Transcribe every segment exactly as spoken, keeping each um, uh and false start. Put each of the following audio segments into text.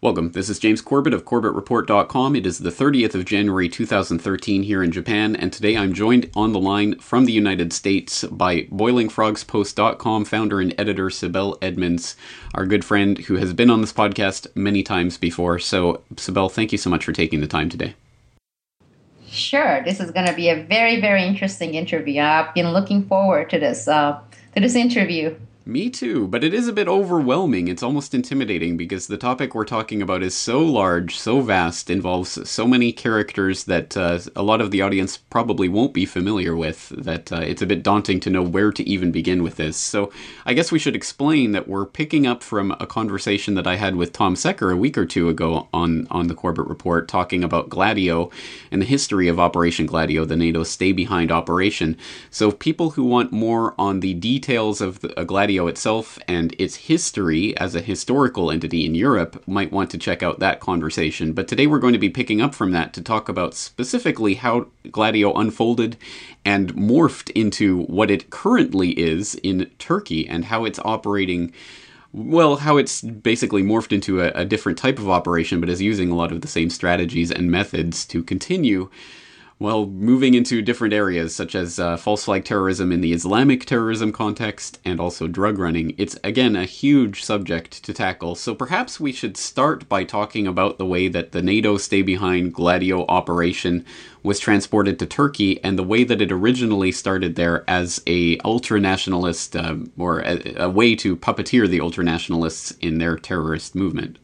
Welcome. This is James Corbett of Corbett Report dot com. It is the thirtieth of January two thousand thirteen here in Japan, and today I'm joined on the line from the United States by Boiling Frogs Post dot com founder and editor Sibel Edmonds, our good friend who has been on this podcast many times before. So, Sibel, thank you so much for taking the time today. Sure. This is going to be a very, very interesting interview. I've been looking forward to this, uh, to this interview. Me too, but it is a bit overwhelming. It's almost intimidating because the topic we're talking about is so large, so vast, involves so many characters that uh, a lot of the audience probably won't be familiar with, that uh, it's a bit daunting to know where to even begin with this. So I guess we should explain that we're picking up from a conversation that I had with Tom Secker a week or two ago on, on the Corbett Report, talking about Gladio and the history of Operation Gladio, the NATO stay-behind operation. So people who want more on the details of the, uh, Gladio itself and its history as a historical entity in Europe might want to check out that conversation. But today we're going to be picking up from that to talk about specifically how Gladio unfolded and morphed into what it currently is in Turkey, and how it's operating, well, how it's basically morphed into a, a different type of operation, but is using a lot of the same strategies and methods to continue, well, moving into different areas such as uh, false flag terrorism in the Islamic terrorism context, and also drug running. It's, again, a huge subject to tackle, so perhaps we should start by talking about the way that the NATO stay-behind Gladio operation was transported to Turkey, and the way that it originally started there as a ultranationalist, uh, or a, a way to puppeteer the ultranationalists in their terrorist movement.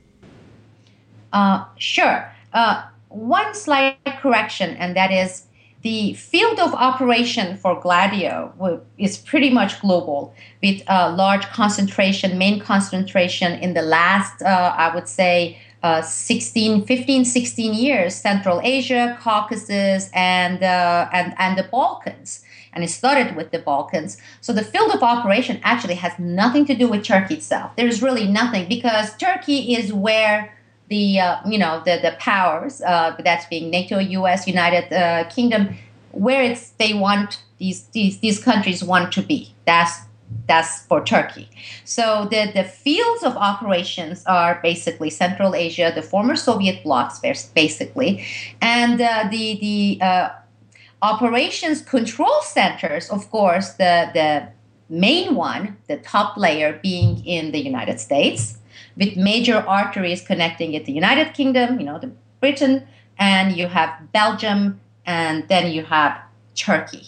Uh, sure. Uh One slight correction, and that is the field of operation for Gladio is pretty much global, with a large concentration, main concentration in the last, uh, I would say, uh, sixteen, fifteen, sixteen years, Central Asia, Caucasus, and, uh, and, and the Balkans. And it started with the Balkans. So the field of operation actually has nothing to do with Turkey itself. There's really nothing, because Turkey is where the, uh, you know, the, the powers, uh, that's being NATO, U S, United uh, Kingdom, where it's they want, these, these, these countries want to be. That's, that's for Turkey. So the, the fields of operations are basically Central Asia, the former Soviet blocs, basically, and uh, the, the uh, operations control centers, of course, the, the main one, the top layer being in the United States, with major arteries connecting it to the United Kingdom, you know, the Britain, and you have Belgium, and then you have Turkey.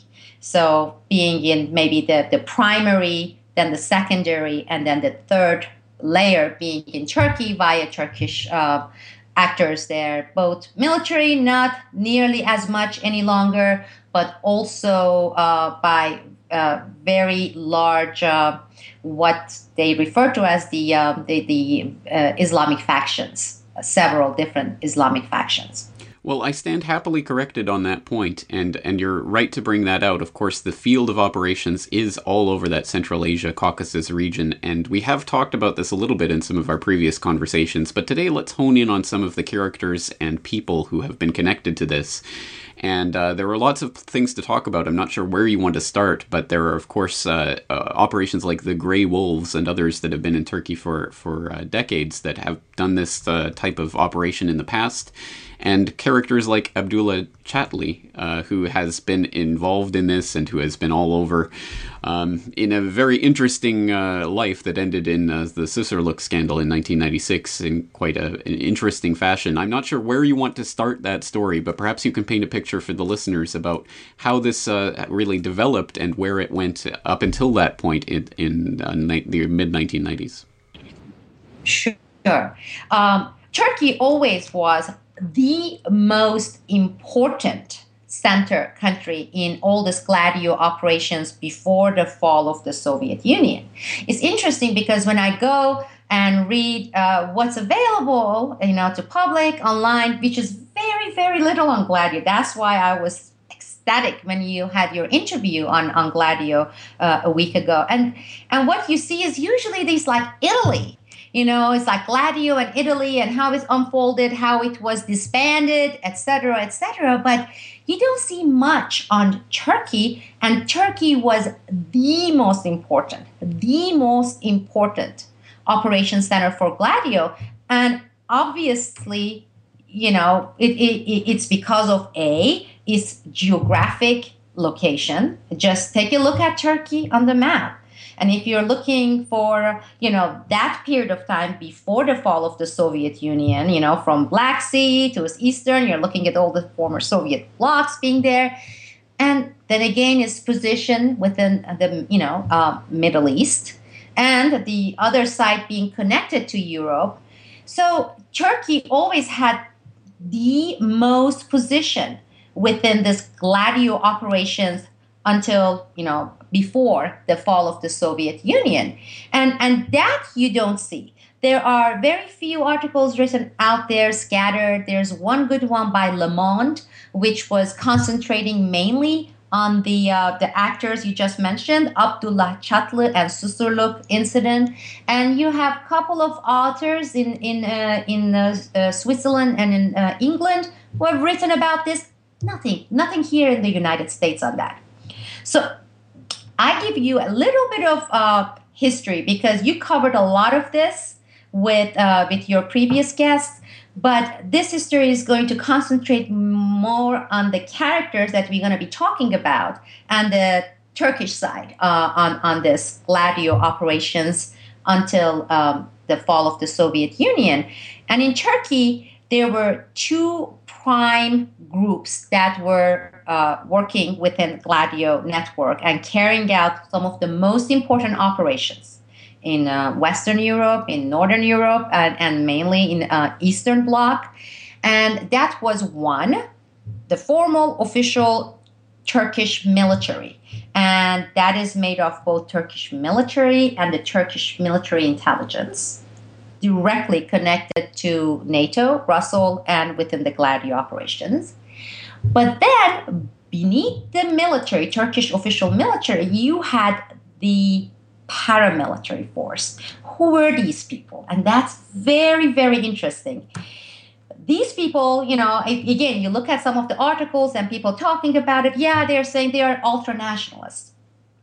So being in maybe the, the primary, then the secondary, and then the third layer being in Turkey via Turkish uh, actors there, both military, not nearly as much any longer, but also uh, by uh, very large, uh, what they refer to as the uh, the, the uh, Islamic factions, uh, several different Islamic factions. Well, I stand happily corrected on that point, and, and you're right to bring that out. Of course, the field of operations is all over that Central Asia, Caucasus region, and we have talked about this a little bit in some of our previous conversations, but today let's hone in on some of the characters and people who have been connected to this. And uh, there are lots of things to talk about. I'm not sure where you want to start, but there are, of course, uh, uh, operations like the Grey Wolves and others that have been in Turkey for, for uh, decades that have done this uh, type of operation in the past. And characters like Abdullah Chatli, uh, who has been involved in this and who has been all over um, in a very interesting uh, life that ended in uh, the Susurluk scandal in nineteen ninety-six in quite a, an interesting fashion. I'm not sure where you want to start that story, but perhaps you can paint a picture for the listeners about how this uh, really developed and where it went up until that point in, in uh, ni- the mid nineteen nineties. Sure. Um, Turkey always was the most important center country in all this Gladio operations before the fall of the Soviet Union. It's interesting because when I go and read uh, what's available, you know, to public online, which is very, very little on Gladio. That's why I was ecstatic when you had your interview on, on Gladio uh, a week ago. And, and what you see is usually these like Italy. You know, it's like Gladio and Italy and how it's unfolded, how it was disbanded, et cetera, et cetera. But you don't see much on Turkey, and Turkey was the most important, the most important operation center for Gladio. And obviously, you know, it, it, it- it's because of A, its geographic location. Just take a look at Turkey on the map. And if you're looking for, you know, that period of time before the fall of the Soviet Union, you know, from Black Sea to Eastern, you're looking at all the former Soviet blocs being there. And then again, its position within the, you know, uh, Middle East, and the other side being connected to Europe. So Turkey always had the most position within this Gladio operations until, you know, before the fall of the Soviet Union. And, and that you don't see. There are very few articles written out there, scattered. There's one good one by Le Monde, which was concentrating mainly on the uh, the actors you just mentioned, Abdullah Chatlı and Susurluk incident. And you have a couple of authors in in uh, in uh, uh, Switzerland and in uh, England who have written about this. Nothing, nothing here in the United States on that. So I give you a little bit of uh, history because you covered a lot of this with uh, with your previous guests, but this history is going to concentrate more on the characters that we're going to be talking about and the Turkish side uh, on on this Gladio operations until um, the fall of the Soviet Union. And in Turkey, there were two prime groups that were uh, working within Gladio network and carrying out some of the most important operations in uh, Western Europe, in Northern Europe, and, and mainly in uh, Eastern Bloc. And that was one, the formal official Turkish military. And that is made of both Turkish military and the Turkish military intelligence, directly connected to NATO, Brussels, and within the Gladio operations. But then, beneath the military, Turkish official military, you had the paramilitary force. Who were these people? And that's very, very interesting. These people, you know, again, you look at some of the articles and people talking about it, yeah, they're saying they are ultra-nationalists.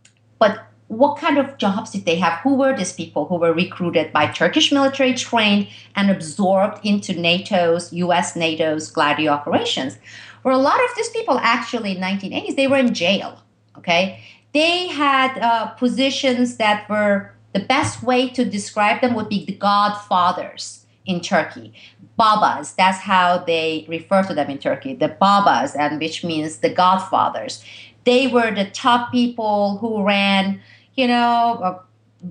But what kind of jobs did they have? Who were these people who were recruited by Turkish military, trained and absorbed into NATO's, U S NATO's Gladio operations? Where a lot of these people actually in nineteen eighties, they were in jail, okay? They had uh, positions that were, the best way to describe them would be the godfathers in Turkey. Babas, that's how they refer to them in Turkey, the Babas, and which means the godfathers. They were the top people who ran, you know, uh,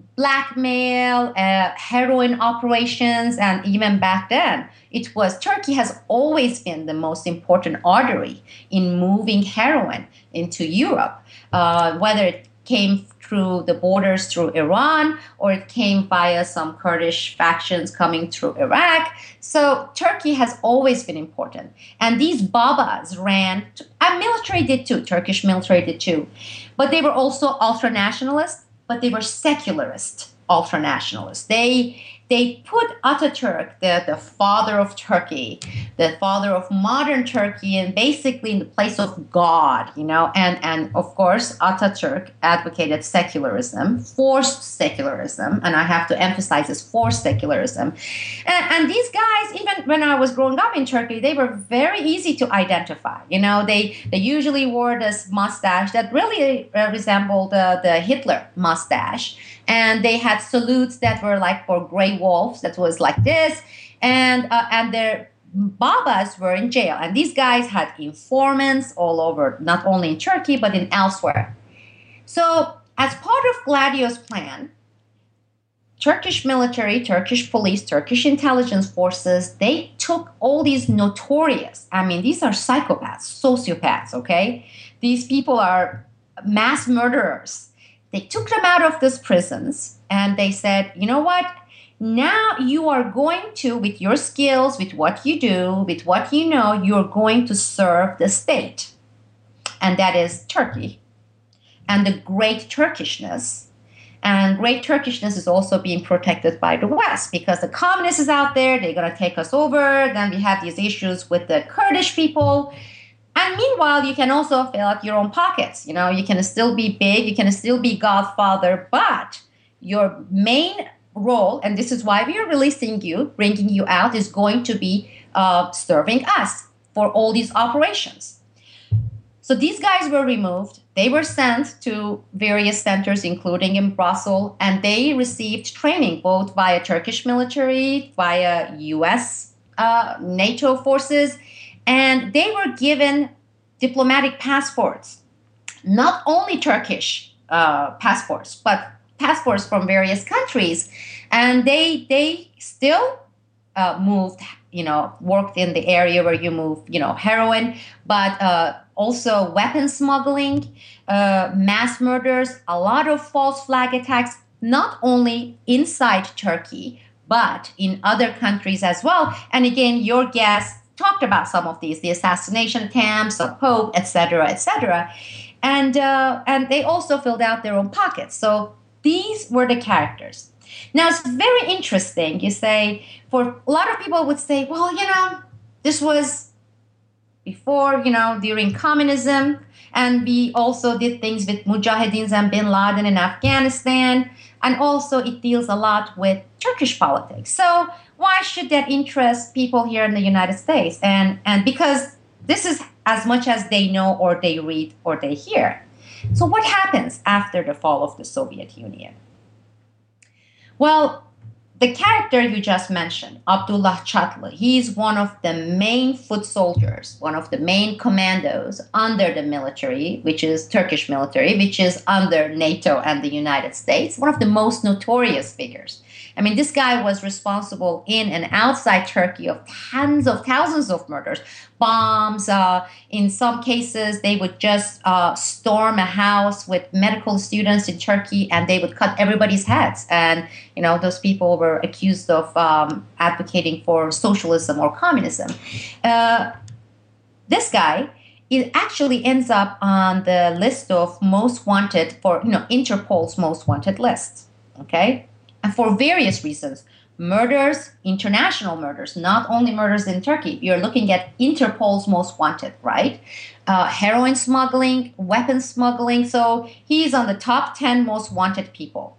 blackmail, uh, heroin operations, and even back then, it was Turkey has always been the most important artery in moving heroin into Europe, uh, whether it came through the borders through Iran or it came via some Kurdish factions coming through Iraq. So Turkey has always been important. And these Babas ran, and military did too, Turkish military did too. But they were also ultra-nationalists, but they were secularist ultra-nationalists. They they put Ataturk, the, the father of Turkey, the father of modern Turkey, and basically in the place of God, you know, and, and of course, Ataturk advocated secularism, forced secularism, and I have to emphasize this, forced secularism. And, and these guys, even when I was growing up in Turkey, they were very easy to identify. You know, they, they usually wore this mustache that really uh, resembled uh, the Hitler mustache. And they had salutes that were like for gray wolves, that was like this. And uh, and their Babas were in jail. And these guys had informants all over, not only in Turkey, but in elsewhere. So as part of Gladio's plan, Turkish military, Turkish police, Turkish intelligence forces, they took all these notorious, I mean, these are psychopaths, sociopaths, okay? These people are mass murderers. They took them out of these prisons and they said, you know what? Now you are going to, with your skills, with what you do, with what you know, you're going to serve the state. And that is Turkey. And the great Turkishness. And great Turkishness is also being protected by the West because the communists is out there. They're going to take us over. Then we have these issues with the Kurdish people. And meanwhile, you can also fill out your own pockets. You know, you can still be big, you can still be godfather, but your main role, and this is why we are releasing you, bringing you out, is going to be uh, serving us for all these operations. So these guys were removed. They were sent to various centers, including in Brussels, and they received training both via Turkish military, via U S, uh, NATO forces, and they were given diplomatic passports, not only Turkish uh, passports, but passports from various countries. And they they still uh, moved, you know, worked in the area where you move, you know, heroin, but uh, also weapon smuggling, uh, mass murders, a lot of false flag attacks, not only inside Turkey, but in other countries as well. And again, your guest talked about some of these, the assassination attempts of Pope, et cetera, et cetera. And, uh, and they also filled out their own pockets. So these were the characters. Now, it's very interesting. You say, for a lot of people would say, well, you know, this was before, you know, during communism, and we also did things with Mujahideen and Bin Laden in Afghanistan, and also it deals a lot with Turkish politics. So why should that interest people here in the United States? And, and because this is as much as they know or they read or they hear. So what happens after the fall of the Soviet Union? Well, the character you just mentioned, Abdullah Chatlı, he's one of the main foot soldiers, one of the main commandos under the military, which is Turkish military, which is under NATO and the United States, one of the most notorious figures. I mean, this guy was responsible in and outside Turkey of tens of thousands of murders, bombs. Uh, in some cases, they would just uh, storm a house with medical students in Turkey, and they would cut everybody's heads. And, you know, those people were accused of um, advocating for socialism or communism. Uh, this guy, it actually ends up on the list of most wanted for, you know, Interpol's most wanted list. Okay? And for various reasons, murders, international murders, not only murders in Turkey. You're looking at Interpol's most wanted, right? Uh, heroin smuggling, weapons smuggling. So he's on the top ten most wanted people.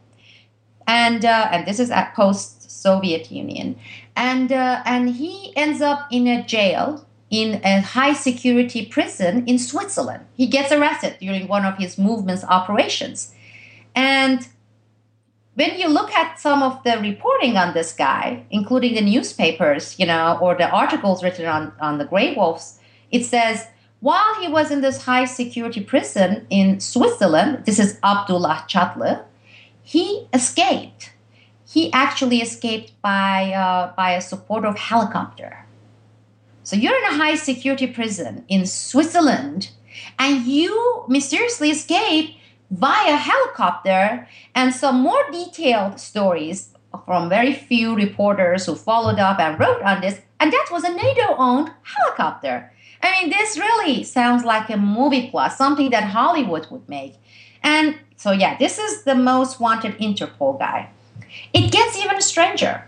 And uh, and this is at post-Soviet Union. And, uh, and he ends up in a jail, in a high-security prison in Switzerland. He gets arrested during one of his movement's operations. And when you look at some of the reporting on this guy, including the newspapers, you know, or the articles written on, on the Grey Wolves, it says, while he was in this high security prison in Switzerland, this is Abdullah Chatlı, he escaped. He actually escaped by, uh, by a support of helicopter. So you're in a high security prison in Switzerland, and you mysteriously escape via helicopter. And some more detailed stories from very few reporters who followed up and wrote on this, and that was a NATO-owned helicopter. I mean, this really sounds like a movie plot, something that Hollywood would make. And so, yeah, this is the most wanted Interpol guy. It gets even stranger.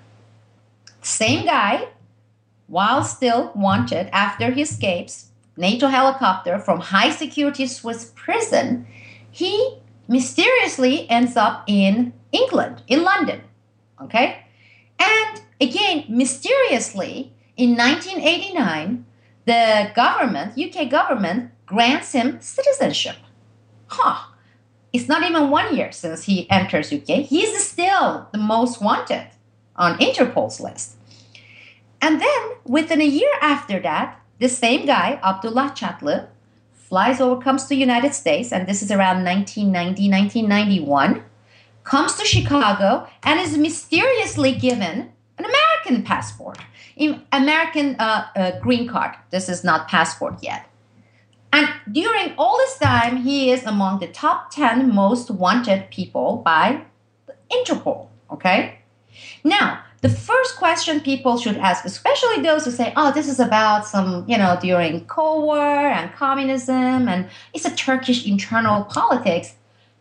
Same guy, while still wanted after he escapes NATO helicopter from high-security Swiss prison, he mysteriously ends up in England, in London, okay? And again, mysteriously, in nineteen eighty-nine, the government, U K government, grants him citizenship. Huh. It's not even one year since he enters U K. He's still the most wanted on Interpol's list. And then, within a year after that, the same guy, Abdullah Chatlı, flies over, comes to the United States, and this is around nineteen ninety, nineteen ninety-one, comes to Chicago, and is mysteriously given an American passport, American uh, uh, green card. This is not passport yet. And during all this time, he is among the top ten most wanted people by Interpol, okay? Now, the first question people should ask, especially those who say, oh, this is about some, you know, during Cold War and communism, and it's a Turkish internal politics.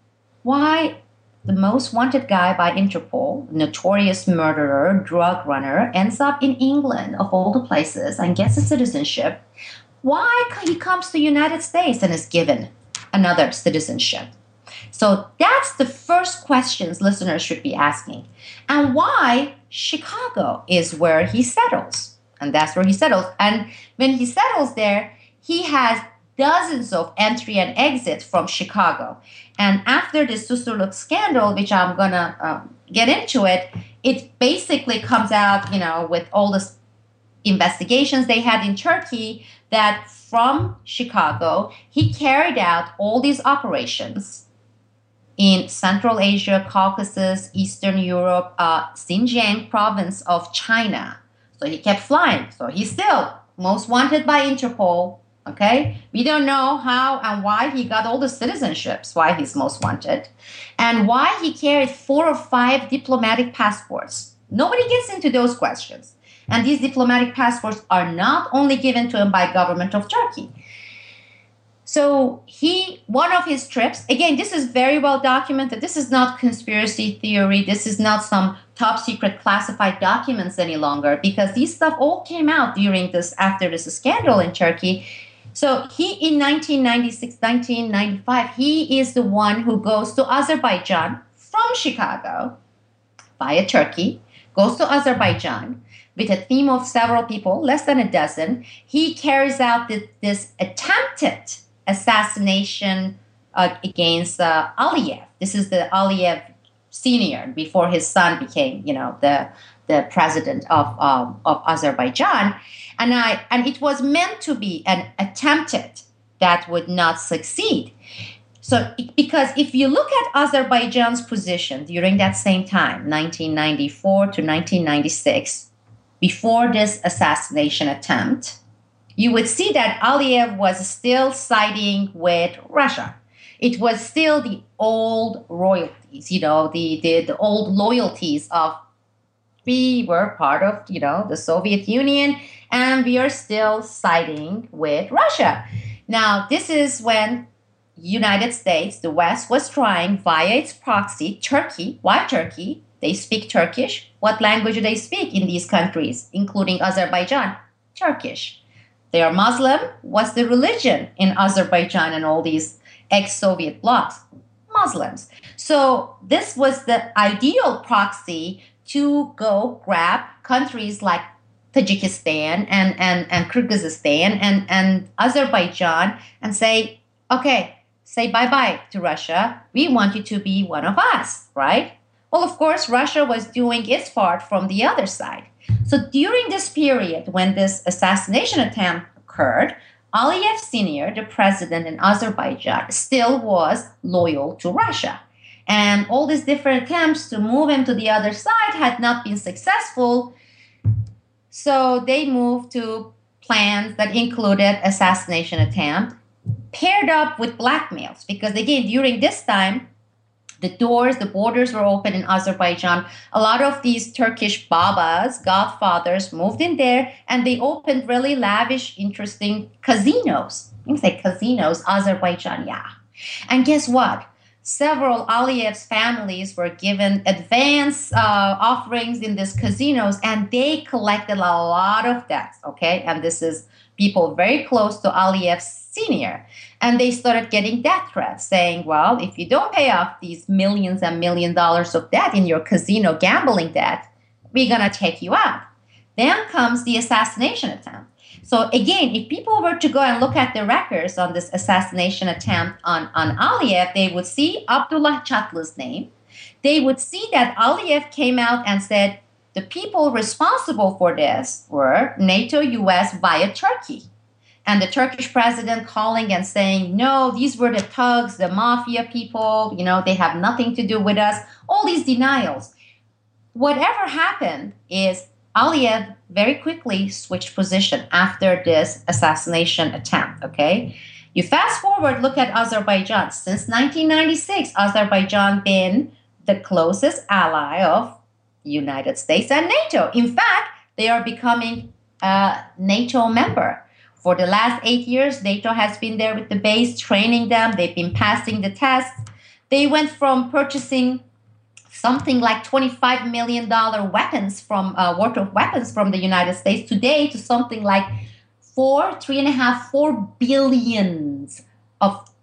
Why the most wanted guy by Interpol, notorious murderer, drug runner, ends up in England, of all the places, and gets a citizenship? Why he comes to the United States and is given another citizenship? So that's the first questions listeners should be asking. And why Chicago is where he settles. And that's where he settles. And when he settles there, he has dozens of entry and exit from Chicago. And after the Susurluk scandal, which I'm going to um, get into it, it basically comes out, you know, with all the investigations they had in Turkey, that from Chicago, he carried out all these operations in Central Asia, Caucasus, Eastern Europe, uh, Xinjiang province of China. So he kept flying. So he's still most wanted by Interpol. Okay, we don't know how and why he got all the citizenships, why he's most wanted, and why he carried four or five diplomatic passports. Nobody gets into those questions. And these diplomatic passports are not only given to him by government of Turkey. So he, one of his trips, again, this is very well documented. This is not conspiracy theory. This is not some top secret classified documents any longer, because these stuff all came out during this, after this scandal in Turkey. So he, in nineteen ninety-six, nineteen ninety-five, he is the one who goes to Azerbaijan from Chicago via Turkey, goes to Azerbaijan with a team of several people, less than a dozen. He carries out this, this attempted assassination uh, against uh, Aliyev. This is the Aliyev senior, before his son became, you know, the the president of um, of Azerbaijan. And I and it was meant to be an attempted that would not succeed. So, because if you look at Azerbaijan's position during that same time, nineteen ninety-four to nineteen ninety-six, before this assassination attempt, you would see that Aliyev was still siding with Russia. It was still the old royalties, you know, the, the, the old loyalties of, we were part of, you know, the Soviet Union, and we are still siding with Russia. Now, this is when United States, the West, was trying via its proxy, Turkey. Why Turkey? They speak Turkish. What language do they speak in these countries, including Azerbaijan? Turkish. They are Muslim. What's the religion in Azerbaijan and all these ex-Soviet blocs? Muslims. So this was the ideal proxy to go grab countries like Tajikistan and, and, and Kyrgyzstan and, and Azerbaijan and say, okay, say bye-bye to Russia. We want you to be one of us, right? Well, of course, Russia was doing its part from the other side. So during this period when this assassination attempt occurred, Aliyev Senior, the president in Azerbaijan, still was loyal to Russia. And all these different attempts to move him to the other side had not been successful. So they moved to plans that included assassination attempt, paired up with blackmails. Because again, during this time, the doors, the borders were open in Azerbaijan. A lot of these Turkish babas, godfathers, moved in there, and they opened really lavish, interesting casinos. You can say casinos, Azerbaijan, yeah. And guess what? Several Aliyev's families were given advance uh, offerings in these casinos, and they collected a lot of debts, okay? And this is people very close to Aliyev Senior. And they started getting death threats saying, well, if you don't pay off these millions and million dollars of debt in your casino gambling debt, we're going to take you out. Then comes the assassination attempt. So again, if people were to go and look at the records on this assassination attempt on, on Aliyev, they would see Abdullah Chatlı's name. They would see that Aliyev came out and said the people responsible for this were NATO, U S via Turkey. And the Turkish president calling and saying, no, these were the thugs, the mafia people, you know, they have nothing to do with us. All these denials. Whatever happened is Aliyev very quickly switched position after this assassination attempt, okay? You fast forward, look at Azerbaijan. Since nineteen ninety-six, Azerbaijan been the closest ally of the United States and NATO. In fact, they are becoming a NATO member. For the last eight years, NATO has been there with the base, training them. They've been passing the tests. They went from purchasing something like twenty-five million dollars weapons from uh, worth of weapons from the United States today to something like four, three and a half, four billions of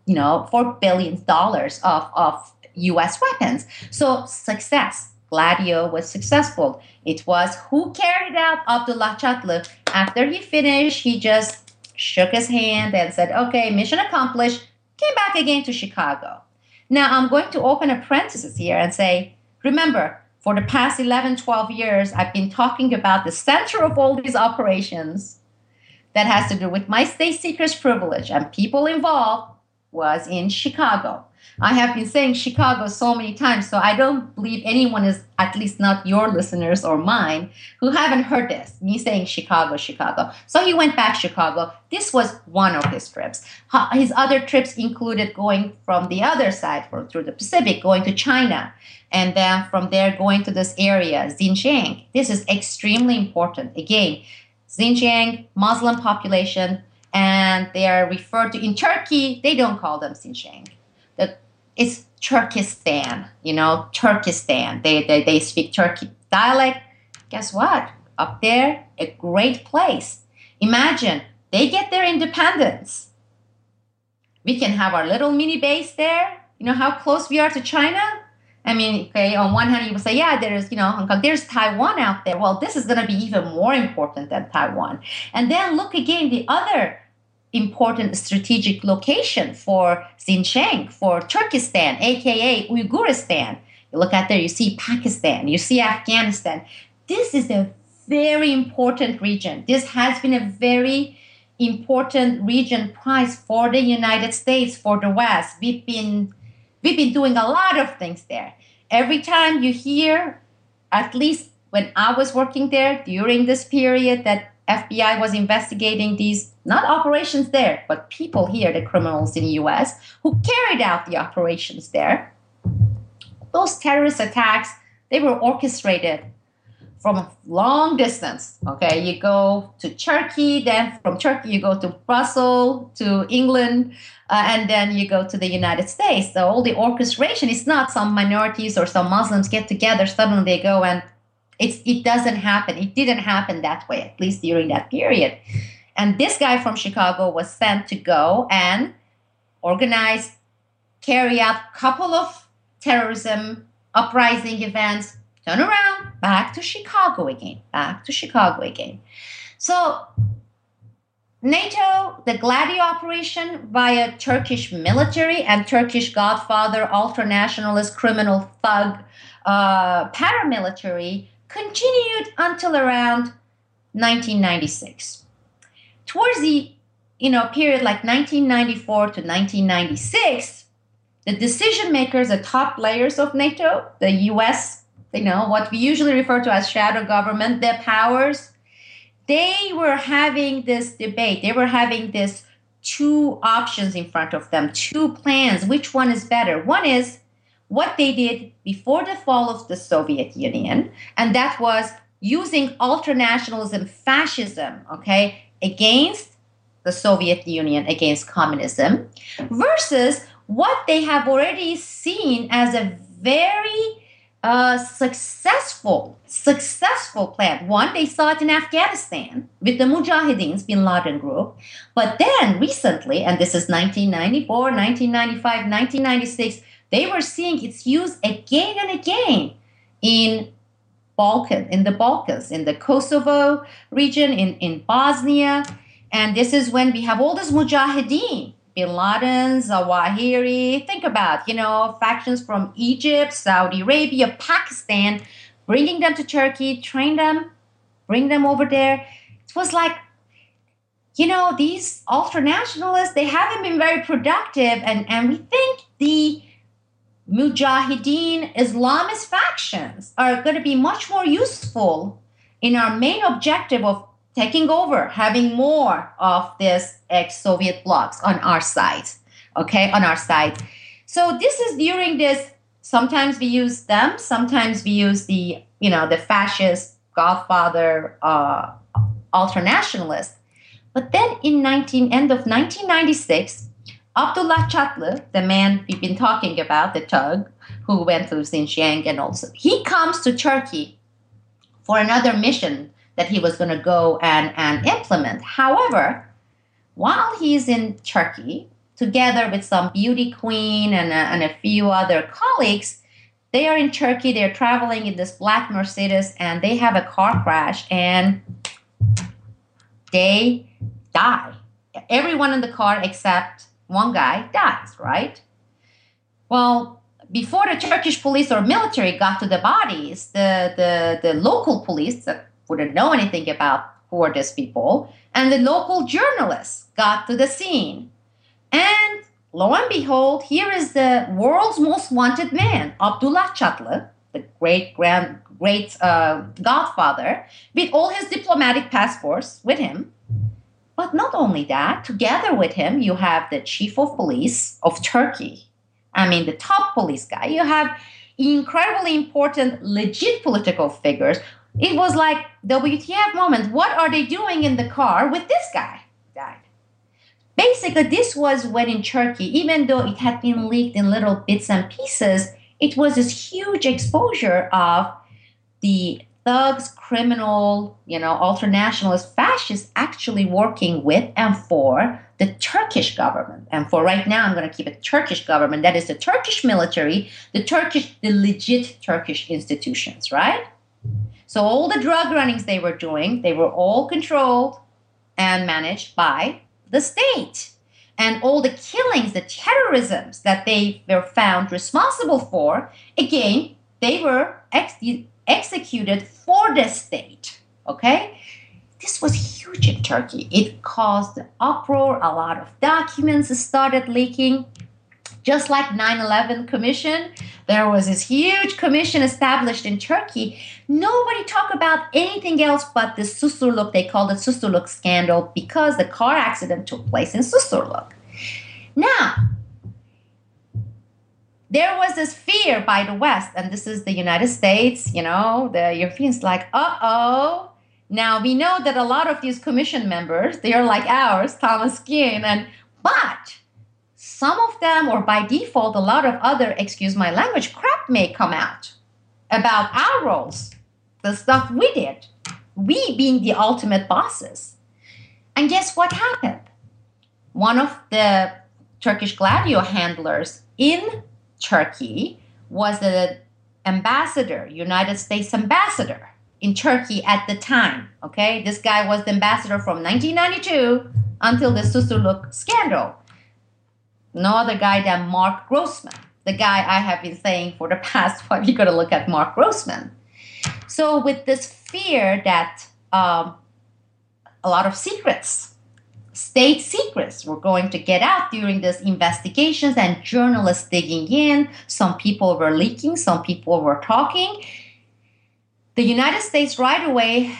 you know, four billion dollars of, of U S weapons. So success. Gladio was successful. It was who carried out Abdullah Chatlı. After he finished, he just shook his hand and said, okay, mission accomplished, came back again to Chicago. Now, I'm going to open a parenthesis here and say, remember, for the past eleven, twelve years, I've been talking about the center of all these operations that has to do with my state secrets privilege and people involved was in Chicago. I have been saying Chicago so many times, so I don't believe anyone is, at least not your listeners or mine, who haven't heard this, me saying Chicago, Chicago. So he went back to Chicago. This was one of his trips. His other trips included going from the other side, from, through the Pacific, going to China, and then from there going to this area, Xinjiang. This is extremely important. Again, Xinjiang, Muslim population, and they are referred to in Turkey, they don't call them Xinjiang. The, it's Turkestan, you know, Turkestan. They, they, they speak Turkey dialect. Guess what? Up there, a great place. Imagine, they get their independence. We can have our little mini base there. You know how close we are to China? I mean, okay, on one hand, you will say, yeah, there's, you know, Hong Kong, there's Taiwan out there. Well, this is going to be even more important than Taiwan. And then look again, the other important strategic location for Xinjiang, for Turkestan, aka Uyguristan. You look at there, you see Pakistan, you see Afghanistan. This is a very important region. This has been a very important region prize for the United States, for the West. We've been we've been doing a lot of things there. Every time you hear, at least when I was working there during this period that F B I was investigating these, not operations there, but people here, the criminals in the U S, who carried out the operations there. Those terrorist attacks, they were orchestrated from a long distance. Okay, you go to Turkey, then from Turkey you go to Brussels, to England, uh, and then you go to the United States. So all the orchestration is not some minorities or some Muslims get together, suddenly they go and It's, it doesn't happen. It didn't happen that way, at least during that period. And this guy from Chicago was sent to go and organize, carry out a couple of terrorism uprising events, turn around, back to Chicago again, back to Chicago again. So NATO, the Gladio operation via Turkish military and Turkish Godfather, ultranationalist, criminal thug, uh, paramilitary, continued until around nineteen ninety-six. Towards the you know period like nineteen ninety-four to nineteen ninety-six, the decision makers, the top layers of NATO, the U S, you know what we usually refer to as shadow government, their powers, they were having this debate. They were having this two options in front of them, two plans. Which one is better? One is what they did before the fall of the Soviet Union, and that was using ultranationalism, fascism, okay, against the Soviet Union, against communism, versus what they have already seen as a very uh, successful, successful plan. One, they saw it in Afghanistan with the Mujahideen, Bin Laden group, but then recently, and this is nineteen ninety-four, nineteen ninety-five, nineteen ninety-six, they were seeing its use again and again in Balkan, in the Balkans, in the Kosovo region, in, in Bosnia. And this is when we have all this Mujahideen, Bin Laden, Zawahiri. Think about, you know, factions from Egypt, Saudi Arabia, Pakistan, bringing them to Turkey, train them, bring them over there. It was like, you know, these ultranationalists, they haven't been very productive. And, and we think the Mujahideen Islamist factions are going to be much more useful in our main objective of taking over, having more of this ex-Soviet blocs on our side, okay, on our side. So this is during this, sometimes we use them, sometimes we use the, you know, the fascist godfather uh, ultranationalist. But then in nineteen, end of nineteen ninety-six, Abdullah Chatlı, the man we've been talking about, the thug who went to Xinjiang and also, he comes to Turkey for another mission that he was going to go and, and implement. However, while he's in Turkey, together with some beauty queen and a, and a few other colleagues. They are in Turkey. They're traveling in this black Mercedes, and they have a car crash, and they die. Everyone in the car except one guy dies, right? Well, before the Turkish police or military got to the bodies, the, the, the local police that wouldn't know anything about who are these people, and the local journalists got to the scene. And lo and behold, here is the world's most wanted man, Abdullah Çatlı, the great grand great uh, godfather, with all his diplomatic passports with him. But not only that, together with him, you have the chief of police of Turkey. I mean, the top police guy. You have incredibly important, legit political figures. It was like W T F moment. What are they doing in the car with this guy? Died. Basically, this was when in Turkey, even though it had been leaked in little bits and pieces, it was this huge exposure of the thugs, criminal, you know, ultranationalist fascists actually working with and for the Turkish government. And for right now, I'm going to keep it Turkish government. That is the Turkish military, the Turkish, the legit Turkish institutions, right? So all the drug runnings they were doing, they were all controlled and managed by the state. And all the killings, the terrorisms that they were found responsible for, again, they were ex- executed for the state, okay? This was huge in Turkey. It caused uproar. A lot of documents started leaking. Just like nine eleven Commission, there was this huge commission established in Turkey. Nobody talked about anything else but the Susurluk. They called it Susurluk scandal because the car accident took place in Susurluk. Now, there was this fear by the West, and this is the United States, you know, the Europeans like, uh-oh. Now, we know that a lot of these commission members, they are like ours, Thomas Kuhn, and but some of them, or by default, a lot of other, excuse my language, crap may come out about our roles, the stuff we did, we being the ultimate bosses. And guess what happened? One of the Turkish Gladio handlers in Turkey was the ambassador, United States ambassador in Turkey at the time, okay? This guy was the ambassador from nineteen ninety-two until the Susurluk scandal. No other guy than Mark Grossman, the guy I have been saying for the past five. You got to look at Mark Grossman. So with this fear that um, a lot of secrets, state secrets, were going to get out during these investigations, and journalists digging in, some people were leaking, some people were talking. The United States right away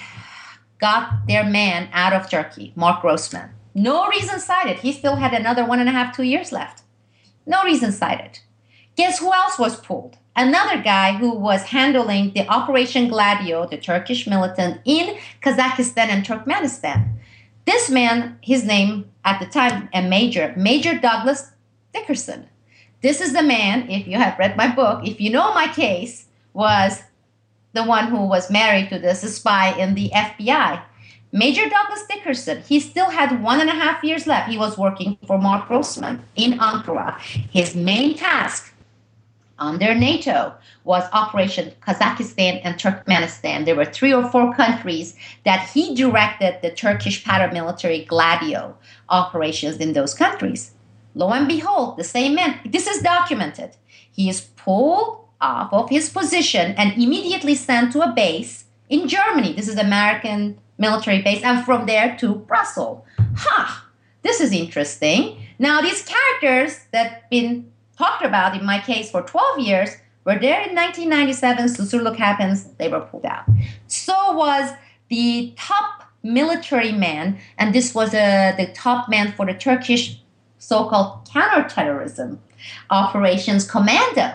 got their man out of Turkey, Mark Grossman. No reason cited. He still had another one and a half, two years left. No reason cited. Guess who else was pulled? Another guy who was handling the Operation Gladio, the Turkish militant in Kazakhstan and Turkmenistan. This man, his name at the time, a major, Major Douglas Dickerson. This is the man, if you have read my book, if you know my case, was the one who was married to this spy in the F B I. Major Douglas Dickerson, he still had one and a half years left. He was working for Mark Grossman in Ankara. His main task under NATO was Operation Kazakhstan and Turkmenistan. There were three or four countries that he directed the Turkish paramilitary Gladio operations in those countries. Lo and behold, the same man, this is documented. He is pulled off of his position and immediately sent to a base in Germany. This is American military base, and from there to Brussels. Ha! This is interesting. Now, these characters that been talked about in my case for twelve years were there in nineteen ninety-seven. Susurluk happens, they were pulled out. So was the top military man, and this was uh, the top man for the Turkish so-called counterterrorism operations commando,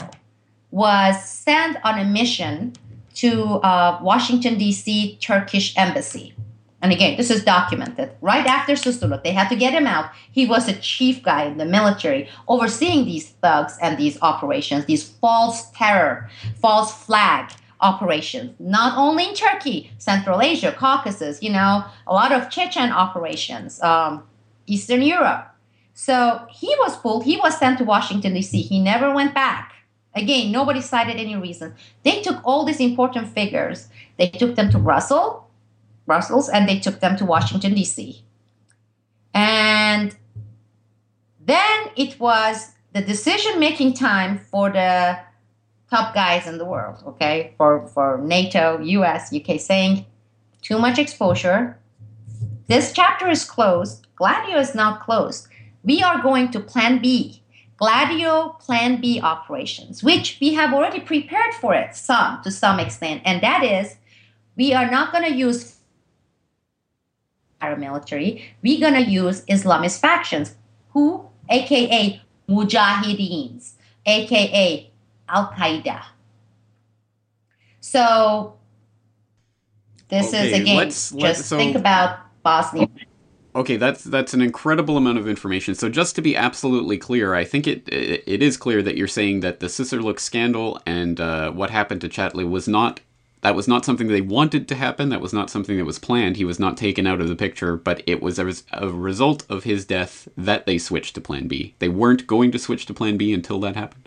was sent on a mission to uh, Washington, D C Turkish embassy. And again, this is documented. Right after Susurluk, they had to get him out. He was a chief guy in the military overseeing these thugs and these operations, these false terror, false flag operations, not only in Turkey, Central Asia, Caucasus, you know, a lot of Chechen operations, um, Eastern Europe. So he was pulled. He was sent to Washington, D C. He never went back. Again, nobody cited any reason. They took all these important figures. They took them to Brussels, Brussels, and they took them to Washington, D C. And then it was the decision-making time for the top guys in the world, okay, for, for NATO, U S, U K, saying too much exposure. This chapter is closed. Gladio is now closed. We are going to Plan B, Gladio Plan B operations, which we have already prepared for it, some to some extent, and that is we are not going to use paramilitary. We're going to use Islamist factions, who, A K A Mujahideens, A K A Al-Qaeda. So this okay, is, again, let's, let's, just so, think about Bosnia. Okay, that's that's an incredible amount of information. So just to be absolutely clear, I think it it, it is clear that you're saying that the Sicerluk scandal and uh, what happened to Chatli was not, that was not something they wanted to happen. That was not something that was planned. He was not taken out of the picture, but it was a, a result of his death that they switched to Plan B. They weren't going to switch to Plan B until that happened.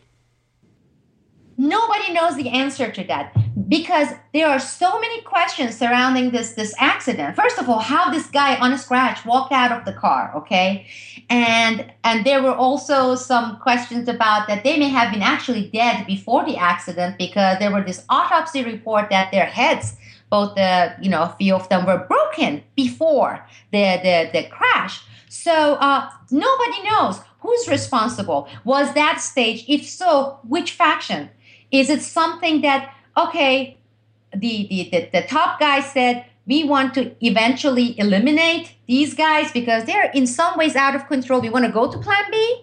Nobody knows the answer to that because there are so many questions surrounding this, this accident. First of all, how this guy on a scratch walked out of the car, okay? And and there were also some questions about that they may have been actually dead before the accident because there were this autopsy report that their heads, both the, you know, a few of them were broken before the, the, the crash. So uh, nobody knows who's responsible. Was that staged? If so, which faction? Is it something that, okay, the, the, the, the top guy said, we want to eventually eliminate these guys because they're in some ways out of control. We want to go to Plan B?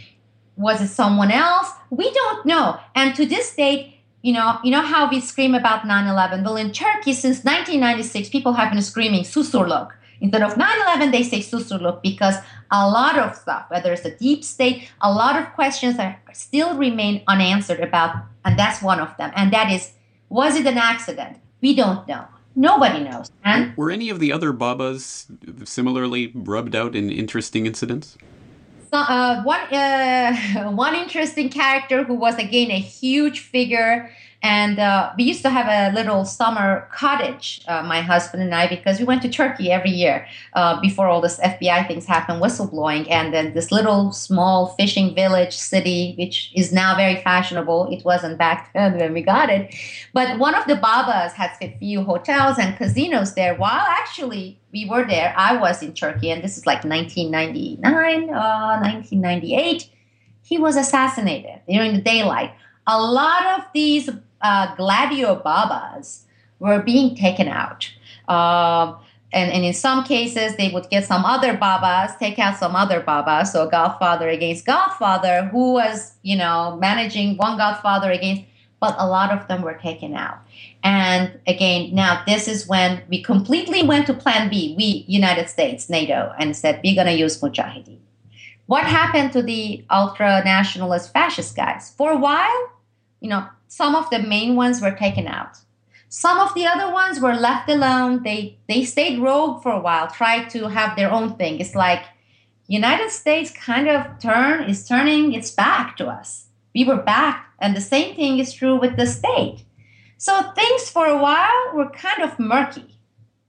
Was it someone else? We don't know. And to this date, you know, you know how we scream about nine eleven? Well, in Turkey, since nineteen ninety-six, people have been screaming Susurluk. Instead of nine eleven, they say Susurluk because a lot of stuff, whether it's a deep state, a lot of questions that still remain unanswered about, and that's one of them. And that is, was it an accident? We don't know. Nobody knows. And were any of the other Babas similarly rubbed out in interesting incidents? So, uh, one uh, one interesting character who was, again, a huge figure. And uh, we used to have a little summer cottage, uh, my husband and I, because we went to Turkey every year uh, before all this F B I things happened, whistleblowing. And then this little small fishing village city, which is now very fashionable. It wasn't back then when we got it. But one of the Babas had a few hotels and casinos there. While actually we were there, I was in Turkey, and this is like nineteen ninety-nine, uh, nineteen ninety-eight. He was assassinated during the daylight. A lot of these uh, Gladio Babas were being taken out. Uh, and, and in some cases, they would get some other Babas, take out some other Babas. So Godfather against Godfather, who was, you know, managing one Godfather against, but a lot of them were taken out. And again, now this is when we completely went to Plan B, we, United States, NATO, and said, we're going to use Mujahideen. What happened to the ultra-nationalist fascist guys? For a while, you know, some of the main ones were taken out. Some of the other ones were left alone. They they stayed rogue for a while, tried to have their own thing. It's like United States kind of turn is turning its back to us. We were back, and the same thing is true with the state. So things for a while were kind of murky.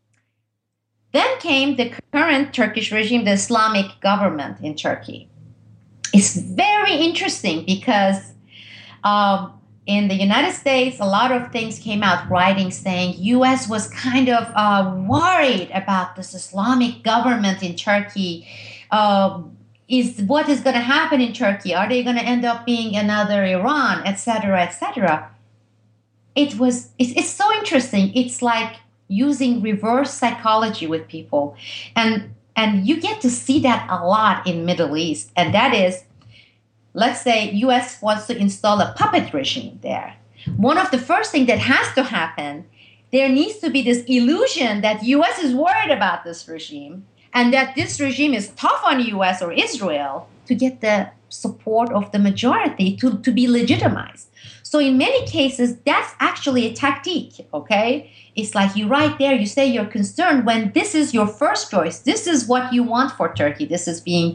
Then came the current Turkish regime, the Islamic government in Turkey. It's very interesting because um, in the United States, a lot of things came out, writing saying U S was kind of uh, worried about this Islamic government in Turkey. Uh, is what is going to happen in Turkey? Are they going to end up being another Iran, et cetera, et cetera? It was. It's, it's so interesting. It's like using reverse psychology with people, and and you get to see that a lot in Middle East, and that is, let's say U S wants to install a puppet regime there. One of the first things that has to happen, there needs to be this illusion that U S is worried about this regime and that this regime is tough on U S or Israel to get the support of the majority to, to be legitimized. So in many cases, that's actually a tactic, okay? It's like you right there, you say you're concerned when this is your first choice. This is what you want for Turkey. This is being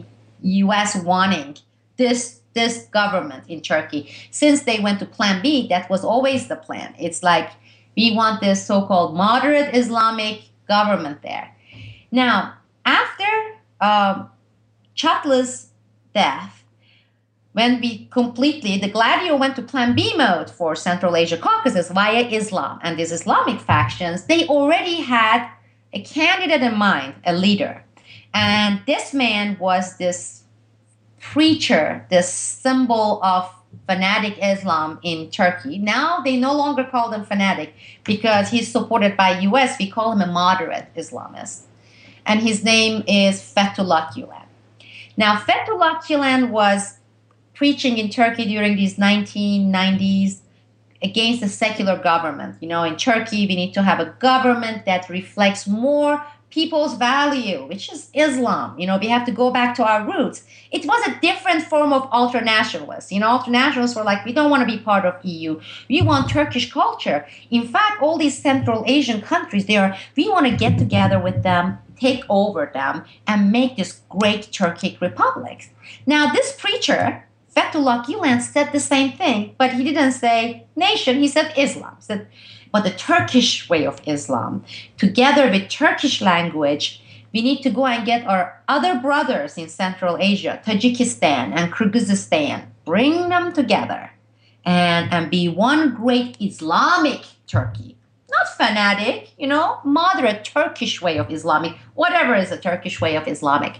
U S wanting this this government in Turkey. Since they went to Plan B, that was always the plan. It's like we want this so-called moderate Islamic government there. Now, after um, Chatla's death, when we completely, the Gladio went to Plan B mode for Central Asia Caucasus via Islam. And these Islamic factions, they already had a candidate in mind, a leader. And this man was this preacher, this symbol of fanatic Islam in Turkey. Now they no longer call him fanatic because he's supported by U S. We call him a moderate Islamist. And his name is Fethullah Gulen. Now, Fethullah Gulen was preaching in Turkey during these nineteen nineties against the secular government. You know, in Turkey, we need to have a government that reflects more people's value, which is Islam. You know, we have to go back to our roots. It was a different form of ultranationalists. You know, ultranationalists were like, we don't want to be part of E U. We want Turkish culture. In fact, all these Central Asian countries, they are, we want to get together with them, take over them, and make this great Turkic republic. Now, this preacher, Fethullah Gulen, said the same thing, but he didn't say nation, he said Islam. He said, but the Turkish way of Islam, together with Turkish language, we need to go and get our other brothers in Central Asia, Tajikistan and Kyrgyzstan, bring them together and, and be one great Islamic Turkey. Not fanatic, you know, moderate Turkish way of Islamic, whatever is a Turkish way of Islamic.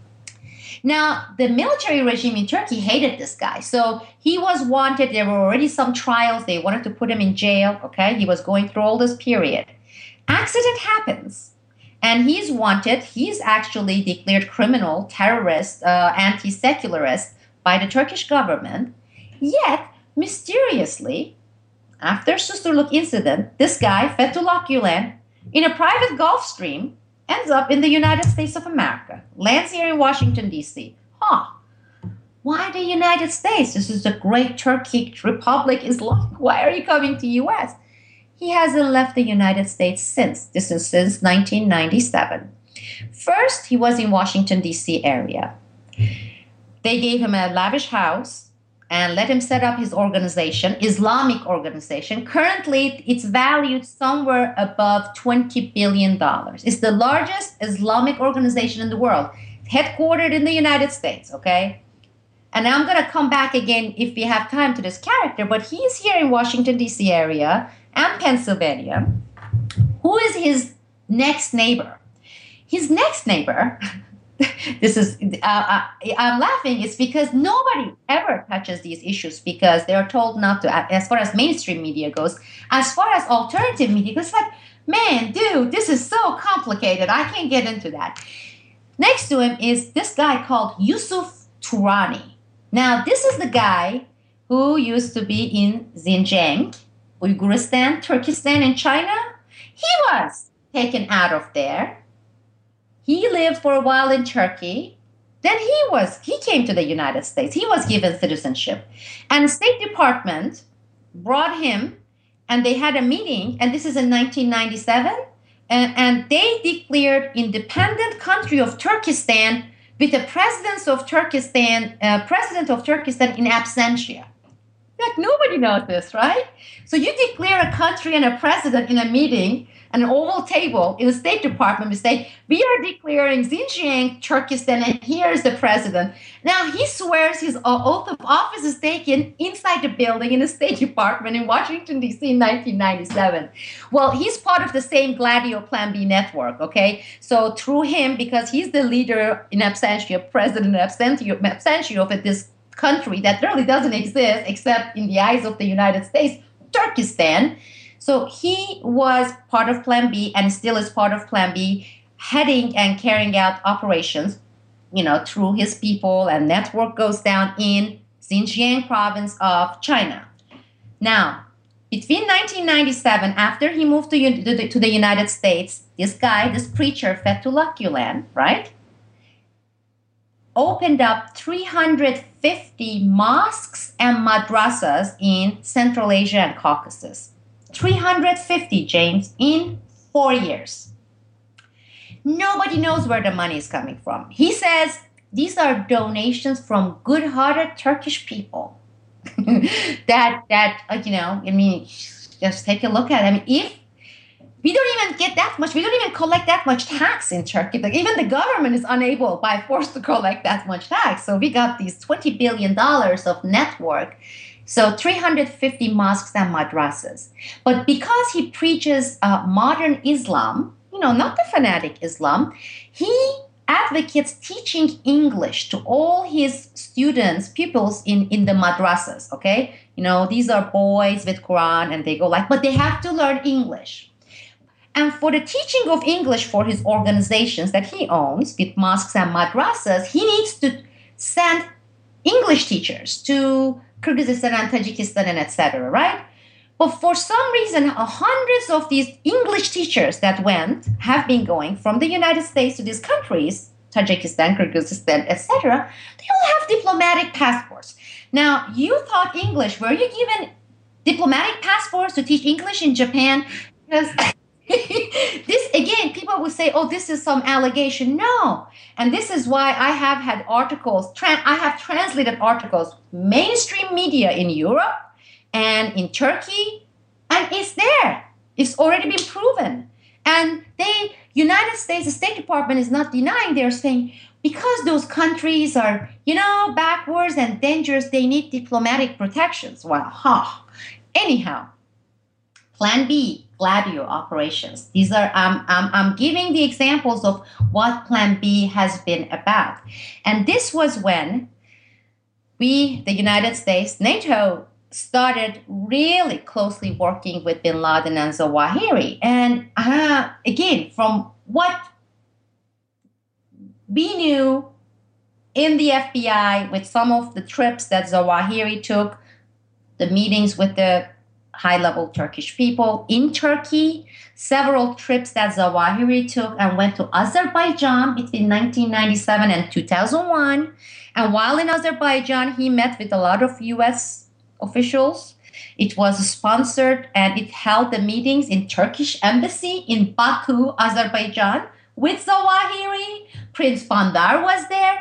Now, the military regime in Turkey hated this guy. So he was wanted. There were already some trials. They wanted to put him in jail. Okay. He was going through all this period. Accident happens. And he's wanted. He's actually declared criminal, terrorist, uh, anti-secularist by the Turkish government. Yet, mysteriously, after Susurluk incident, this guy, Fethullah Gulen, in a private Gulf Stream, ends up in the United States of America, lands here in Washington, D C. Huh. Why the United States? This is a great Turkic republic, Islam. Why are you coming to U S? He hasn't left the United States since. This is since nineteen ninety-seven. First, he was in Washington, D C area. They gave him a lavish house and let him set up his organization, Islamic organization. Currently, it's valued somewhere above twenty billion dollars. It's the largest Islamic organization in the world, headquartered in the United States, okay? And I'm going to come back again if we have time to this character, but he's here in Washington, D C area and Pennsylvania. Who is his next neighbor? His next neighbor... This is, uh, uh, I'm laughing, it's because nobody ever touches these issues because they're told not to, as far as mainstream media goes. As far as alternative media goes, it's like, man, dude, this is so complicated. I can't get into that. Next to him is this guy called Yusuf Turani. Now, this is the guy who used to be in Xinjiang, Uyghuristan, Turkestan in China. He was taken out of there. He lived for a while in Turkey. Then he was, he came to the United States. He was given citizenship. And the State Department brought him and they had a meeting. And this is in nineteen ninety-seven. And, and they declared independent country of Turkestan with the president of Turkestan, uh, president of Turkestan in absentia. Like nobody knows this, right? So you declare a country and a president in a meeting, an oval table in the State Department, we say, we are declaring Xinjiang, Turkestan, and here is the president. Now, he swears his oath of office is taken inside the building in the State Department in Washington, D C in nineteen ninety-seven. Well, he's part of the same Gladio Plan B network, okay? So through him, because he's the leader in absentia, president in absentia, absentia of this country that really doesn't exist except in the eyes of the United States, Turkestan. So he was part of Plan B and still is part of Plan B, heading and carrying out operations, you know, through his people, and network goes down in Xinjiang province of China. Now, between nineteen ninety-seven, after he moved to, to the United States, this guy, this preacher, Fethullah Gulen, right, opened up three hundred fifty mosques and madrasas in Central Asia and Caucasus. three hundred fifty, James, in four years. Nobody knows where the money is coming from. He says these are donations from good-hearted Turkish people. that that uh, you know, I mean, just take a look at it. I mean, if we don't even get that much, we don't even collect that much tax in Turkey. Like even the government is unable by force to collect that much tax. So we got these twenty billion dollars of network. So three hundred fifty mosques and madrasas. But because he preaches uh, modern Islam, you know, not the fanatic Islam, he advocates teaching English to all his students, pupils in, in the madrasas, okay? You know, these are boys with Quran and they go like, but they have to learn English. And for the teaching of English for his organizations that he owns with mosques and madrasas, he needs to send English teachers to Kyrgyzstan and Tajikistan and et cetera, right? But for some reason, hundreds of these English teachers that went have been going from the United States to these countries, Tajikistan, Kyrgyzstan, et cetera. They all have diplomatic passports. Now, you taught English. Were you given diplomatic passports to teach English in Japan? Because this, again, people will say, oh, this is some allegation. No. And this is why I have had articles, tra- I have translated articles, mainstream media in Europe, and in Turkey, and it's there. It's already been proven. And they, United States, the State Department is not denying. They're saying because those countries are, you know, backwards and dangerous, they need diplomatic protections. Well, huh. Anyhow, Plan B, Gladio operations. These are, um, um, I'm giving the examples of what Plan B has been about. And this was when we, the United States, NATO, started really closely working with bin Laden and Zawahiri. And uh, again, from what we knew in the F B I with some of the trips that Zawahiri took, the meetings with the high-level Turkish people in Turkey, several trips that Zawahiri took and went to Azerbaijan between nineteen ninety-seven and two thousand one. And while in Azerbaijan, he met with a lot of U S officials. It was sponsored and it held the meetings in Turkish embassy in Baku, Azerbaijan with Zawahiri. Prince Bandar was there.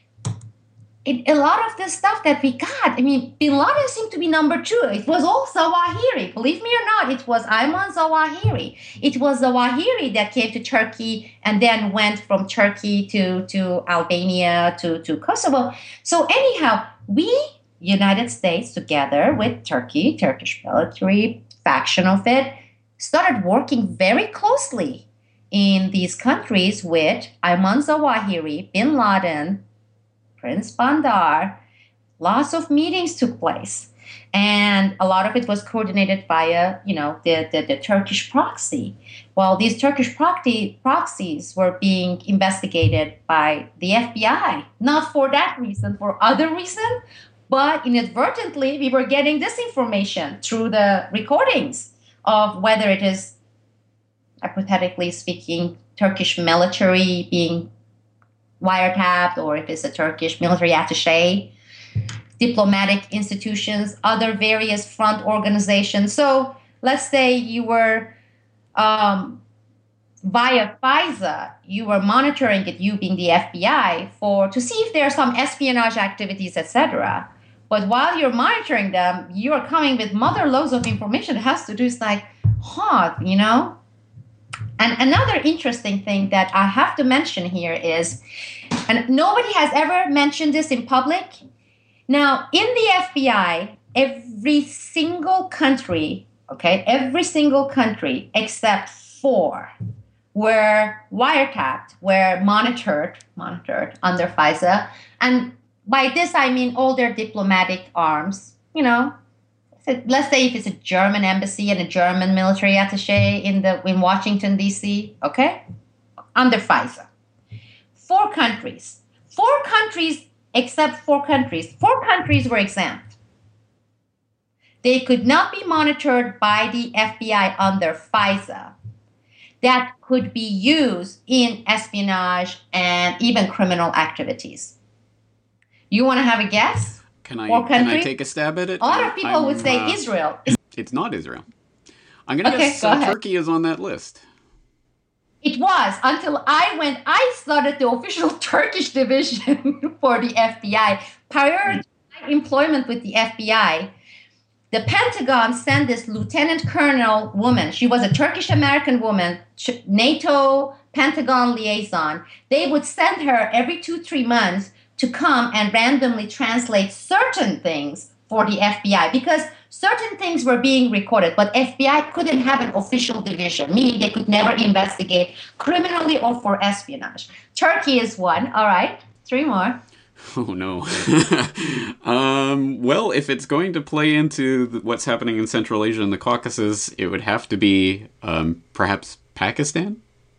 It, a lot of the stuff that we got, I mean, bin Laden seemed to be number two. It was all Zawahiri. Believe me or not, it was Ayman Zawahiri. It was Zawahiri that came to Turkey and then went from Turkey to, to Albania to, to Kosovo. So anyhow, we United States, together with Turkey, Turkish military faction of it, started working very closely in these countries with Ayman Zawahiri, bin Laden, Prince Bandar. Lots of meetings took place. And a lot of it was coordinated via, you know, the, the, the Turkish proxy. Well, these Turkish proxy, proxies were being investigated by the F B I, not for that reason, for other reason. But inadvertently, we were getting this information through the recordings of whether it is, hypothetically speaking, Turkish military being wiretapped or if it's a Turkish military attaché, diplomatic institutions, other various front organizations. So let's say you were, um, via FISA, you were monitoring it, you being the F B I, for to see if there are some espionage activities, et cetera. But while you're monitoring them, you are coming with mother loads of information that has to do with like, huh, you know? And another interesting thing that I have to mention here is, and nobody has ever mentioned this in public. Now, in the F B I, every single country, okay, every single country except four were wiretapped, were monitored, monitored under FISA. And by this, I mean all their diplomatic arms, you know. So let's say if it's a German embassy and a German military attaché in the in Washington, D C, okay, under FISA. Four countries, four countries except four countries, four countries were exempt. They could not be monitored by the F B I under FISA. That could be used in espionage and even criminal activities. You want to have a guess? Can I, can I take a stab at it? A lot of people I'm, would say uh, Israel. It's not Israel. I'm going to Okay, guess go uh, ahead. Turkey is on that list. It was until I went, I started the official Turkish division for the F B I. Prior to my employment with the F B I, the Pentagon sent this lieutenant colonel woman. She was a Turkish American woman, NATO Pentagon liaison. They would send her every two, three months to come and randomly translate certain things for the F B I because certain things were being recorded, but F B I couldn't have an official division, meaning they could never investigate criminally or for espionage. Turkey is one. All right, three more. Oh, no. um, well, if it's going to play into what's happening in Central Asia and the Caucasus, it would have to be um, perhaps Pakistan?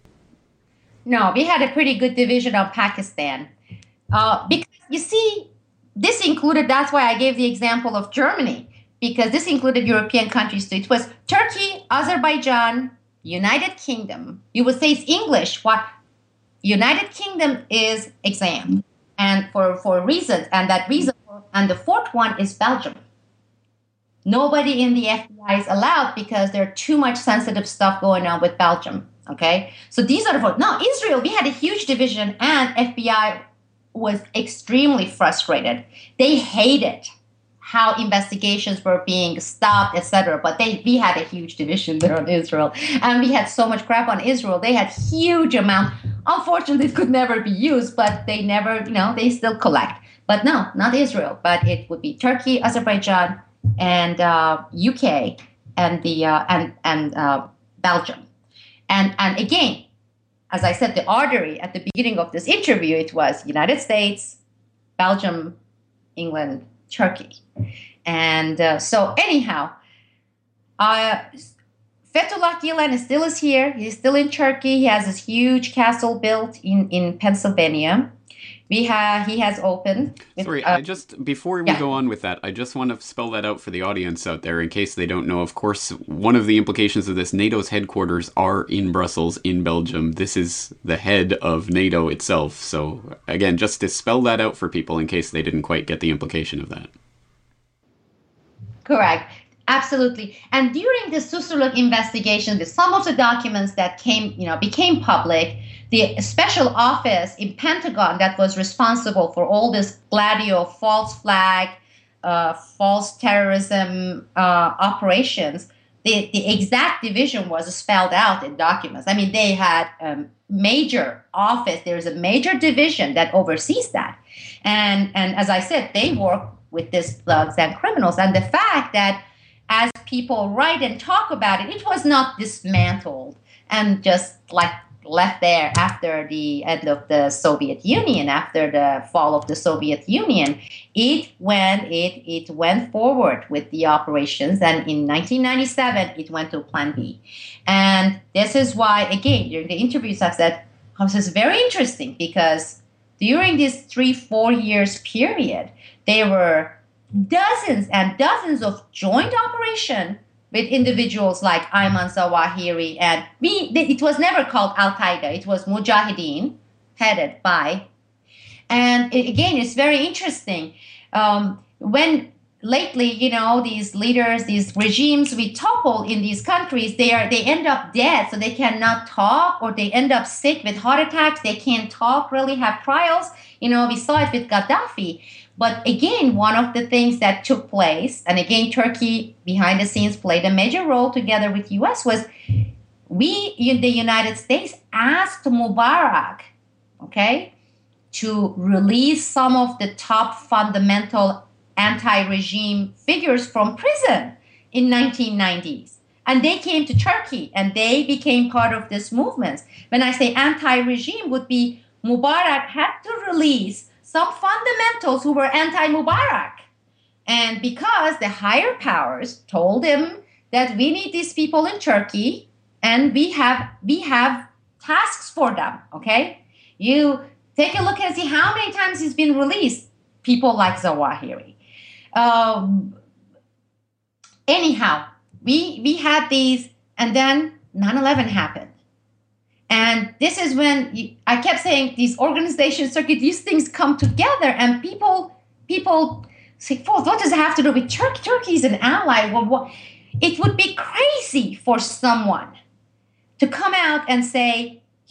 No, we had a pretty good division of Pakistan. Uh, because, you see, this included, that's why I gave the example of Germany, because this included European countries too. It was Turkey, Azerbaijan, United Kingdom. You would say it's English. What United Kingdom is exam. And for, for reasons, and that reason, and the fourth one is Belgium. Nobody in the F B I is allowed because there's too much sensitive stuff going on with Belgium. Okay, so these are the four. Now, Israel, we had a huge division, and F B I was extremely frustrated. They hated how investigations were being stopped, et cetera. But they, we had a huge division there on Israel, and we had so much crap on Israel. They had huge amount. Unfortunately, it could never be used, but they never, you know, they still collect. But no, not Israel, but it would be Turkey, Azerbaijan, and uh, U K, and the uh, and and uh, Belgium, and and again, as I said, the artery at the beginning of this interview, it was United States, Belgium, England, Turkey, and uh, so anyhow, uh, Fethullah Gulen is still is here. He's still in Turkey. He has this huge castle built in, in Pennsylvania. We have he has opened. With, Sorry, uh, I just before we yeah. go on with that, I just want to spell that out for the audience out there in case they don't know. Of course, one of the implications of this, NATO's headquarters are in Brussels, in Belgium. This is the head of NATO itself. So again, just to spell that out for people in case they didn't quite get the implication of that. Correct. Absolutely. And during the Susurluk investigation, the, some of the documents that came, you know, became public, the special office in Pentagon that was responsible for all this Gladio false flag, uh, false terrorism uh, operations, the, the exact division was spelled out in documents. I mean, they had a major office. There's a major division that oversees that. And, and as I said, they work with these thugs and criminals. And the fact that as people write and talk about it, it was not dismantled and just like left there after the end of the Soviet Union, after the fall of the Soviet Union. It went, it, it went forward with the operations, and in nineteen ninety-seven, it went to Plan B. And this is why, again, during the interviews, I said, this is very interesting because during this three, four years period, there were dozens and dozens of joint operation with individuals like Ayman Zawahiri, and we, it was never called Al-Qaeda. It was Mujahideen, headed by. And it, again, it's very interesting. Um, when lately, you know, these leaders, these regimes we topple in these countries, they are they end up dead, so they cannot talk, or they end up sick with heart attacks. They can't talk, really have trials. You know, we saw it with Gaddafi. But again, one of the things that took place, and again, Turkey behind the scenes played a major role together with U S, was we in the United States asked Mubarak, okay, to release some of the top fundamental anti-regime figures from prison in nineteen nineties. And they came to Turkey and they became part of this movement. When I say anti-regime, would be Mubarak had to release some fundamentals who were anti-Mubarak. And because the higher powers told him that we need these people in Turkey and we have we have tasks for them, okay? You take a look and see how many times he's been released, people like Zawahiri. Um, anyhow, we, we had these, and then nine eleven happened. And this is when you, I kept saying these organizations, circuit, these things come together, and people people say, "Well, what does it have to do with Turkey? Turkey is an ally." Well, what, it would be crazy for someone to come out and say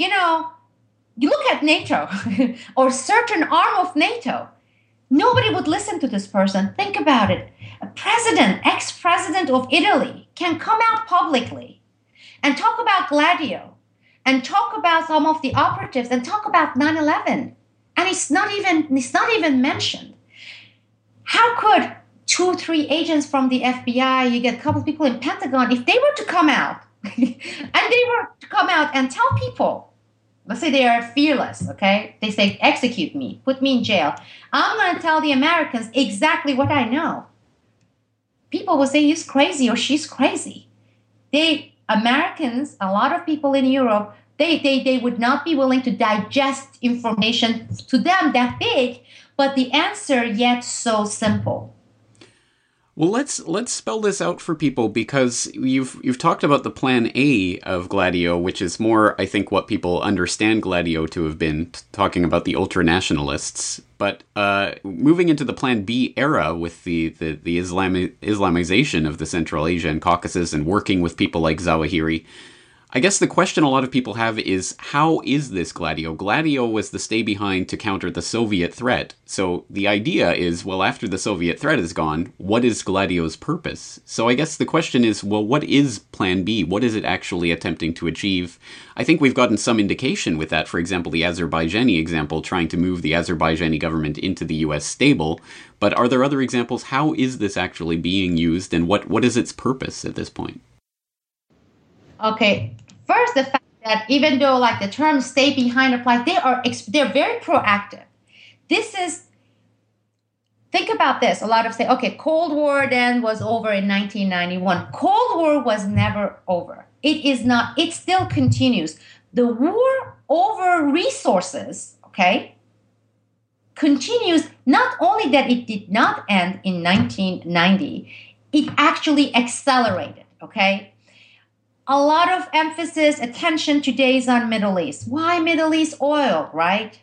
you know, you look at NATO or certain arm of NATO, nobody would listen to this person. Think about it. A president, ex-president of Italy can come out publicly and talk about Gladio and talk about some of the operatives and talk about nine eleven. And it's not even it's not even mentioned. How could two, three agents from the F B I, you get a couple of people in Pentagon, if they were to come out and they were to come out and tell people, let's say they are fearless, okay? They say, execute me, put me in jail. I'm going to tell the Americans exactly what I know. People will say he's crazy or she's crazy. They, Americans, a lot of people in Europe, they, they, they would not be willing to digest information to them that big, but the answer yet so simple. Well, let's let's spell this out for people, because you've you've talked about the plan A of Gladio, which is more, I think, what people understand Gladio to have been, t- talking about the ultranationalists. But uh, moving into the plan B era with the the, the Islami- Islamization of the Central Asia and Caucasus and working with people like Zawahiri, I guess the question a lot of people have is, how is this Gladio? Gladio was the stay behind to counter the Soviet threat. So the idea is, well, after the Soviet threat is gone, what is Gladio's purpose? So I guess the question is, well, what is Plan B? What is it actually attempting to achieve? I think we've gotten some indication with that. For example, the Azerbaijani example, trying to move the Azerbaijani government into the U S stable. But are there other examples? How is this actually being used, and what, what is its purpose at this point? Okay. First, the fact that even though like the term "stay behind" applies, they are they're very proactive. This is, think about this. A lot of say, okay, Cold War then was over in nineteen ninety-one. Cold War was never over. It is not. It still continues. The war over resources, okay, continues. Not only that it did not end in nineteen ninety, it actually accelerated, okay? A lot of emphasis, attention today is on Middle East. Why Middle East oil, right?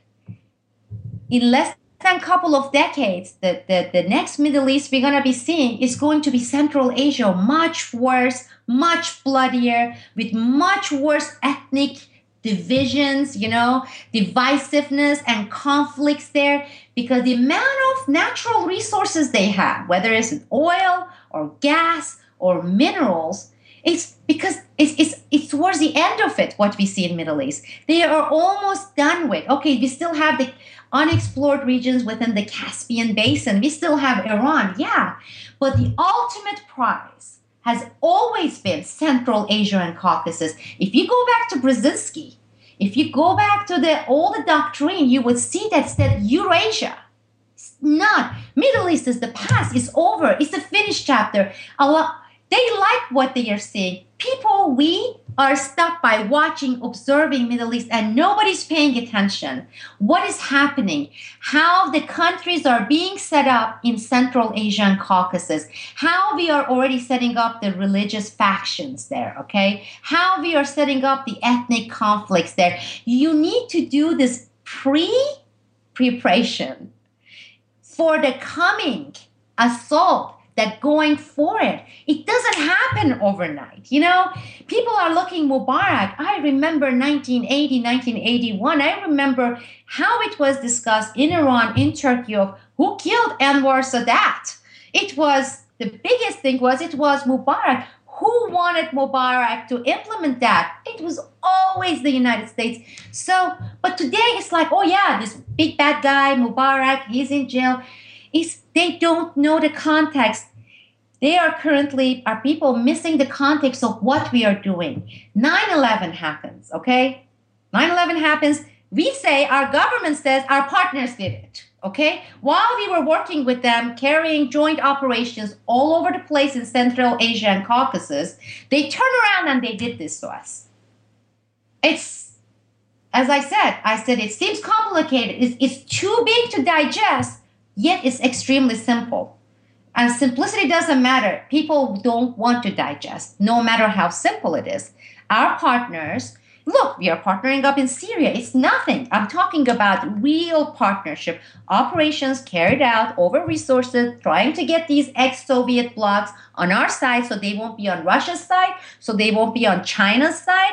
In less than a couple of decades, the, the, the next Middle East we're going to be seeing is going to be Central Asia, much worse, much bloodier, with much worse ethnic divisions, you know, divisiveness and conflicts there, because the amount of natural resources they have, whether it's oil or gas or minerals, it's because it's, it's it's towards the end of it, what we see in Middle East. They are almost done with. Okay, we still have the unexplored regions within the Caspian Basin. We still have Iran, yeah. But the ultimate prize has always been Central Asia and Caucasus. If you go back to Brzezinski, if you go back to the old doctrine, you would see that said Eurasia. It's not. Middle East is the past. It's over. It's the finished chapter. A lot. They like what they are seeing. People, we are stuck by watching, observing Middle East, and nobody's paying attention. What is happening? How the countries are being set up in Central Asia and Caucasus. How we are already setting up the religious factions there, okay? How we are setting up the ethnic conflicts there. You need to do this pre-preparation for the coming assault, that going for it. It doesn't happen overnight. You know, people are looking Mubarak. I remember nineteen eighty, nineteen eighty-one. I remember how it was discussed in Iran, in Turkey, of who killed Anwar Sadat. It was, the biggest thing was it was Mubarak. Who wanted Mubarak to implement that? It was always the United States. So, but today it's like, oh yeah, this big bad guy, Mubarak, he's in jail. It's, they don't know the context. They are currently, are people missing the context of what we are doing. nine eleven happens, okay? nine eleven happens. We say, our government says our partners did it, okay? While we were working with them, carrying joint operations all over the place in Central Asia and Caucasus, they turned around and they did this to us. It's, as I said, I said it seems complicated. It's, it's too big to digest, yet it's extremely simple. And simplicity doesn't matter. People don't want to digest, no matter how simple it is. Our partners, look, we are partnering up in Syria. It's nothing. I'm talking about real partnership. Operations carried out over resources, trying to get these ex-Soviet blocs on our side so they won't be on Russia's side, so they won't be on China's side.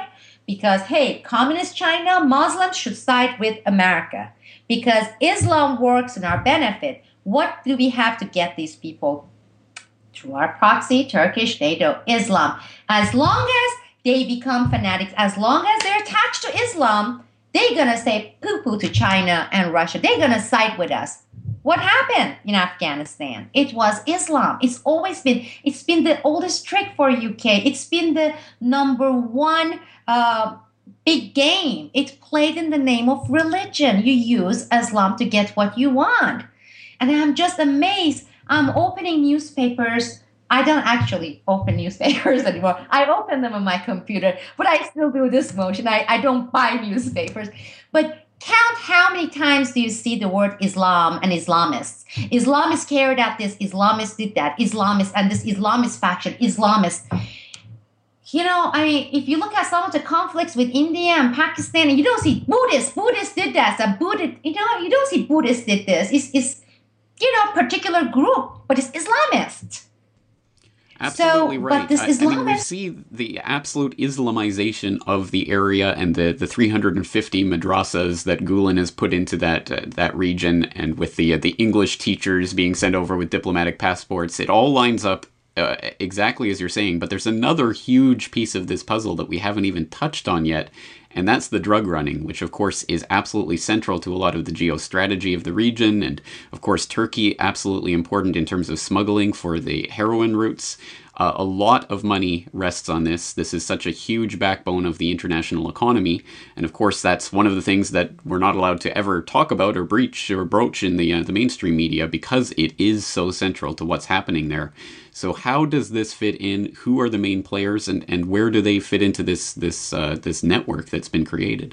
because, hey, communist China, Muslims should side with America because Islam works in our benefit. What do we have to get these people? Through our proxy, Turkish, NATO, Islam. As long as they become fanatics, as long as they're attached to Islam, they're going to say poo-poo to China and Russia. They're going to side with us. What happened in Afghanistan? It was Islam. It's always been, it's been the oldest trick for U K. It's been the number one uh, big game. It's played in the name of religion. You use Islam to get what you want. And I'm just amazed. I'm opening newspapers. I don't actually open newspapers anymore. I open them on my computer, but I still do this motion. I, I don't buy newspapers. But count how many times do you see the word Islam and Islamists. Islamists carried out this, Islamists did that, Islamists and this Islamist faction, Islamists. You know, I mean, if you look at some of the conflicts with India and Pakistan, you don't see Buddhists, Buddhists did that, and Buddhist, you know, you don't see Buddhists did this. It's, it's you know, particular group, but it's Islamist. Absolutely so, right. But this I, Islamist... I mean, we see the absolute Islamization of the area and the, the three hundred fifty madrasas that Gulen has put into that uh, that region, and with the uh, the English teachers being sent over with diplomatic passports. It all lines up uh, exactly as you're saying. But there's another huge piece of this puzzle that we haven't even touched on yet, and that's the drug running, which of course is absolutely central to a lot of the geostrategy of the region. And of course, Turkey, absolutely important in terms of smuggling for the heroin routes. Uh, a lot of money rests on this. This is such a huge backbone of the international economy. And of course, that's one of the things that we're not allowed to ever talk about or breach or broach in the, uh, the mainstream media, because it is so central to what's happening there. So how does this fit in? Who are the main players, and, and where do they fit into this this uh, this network that's been created?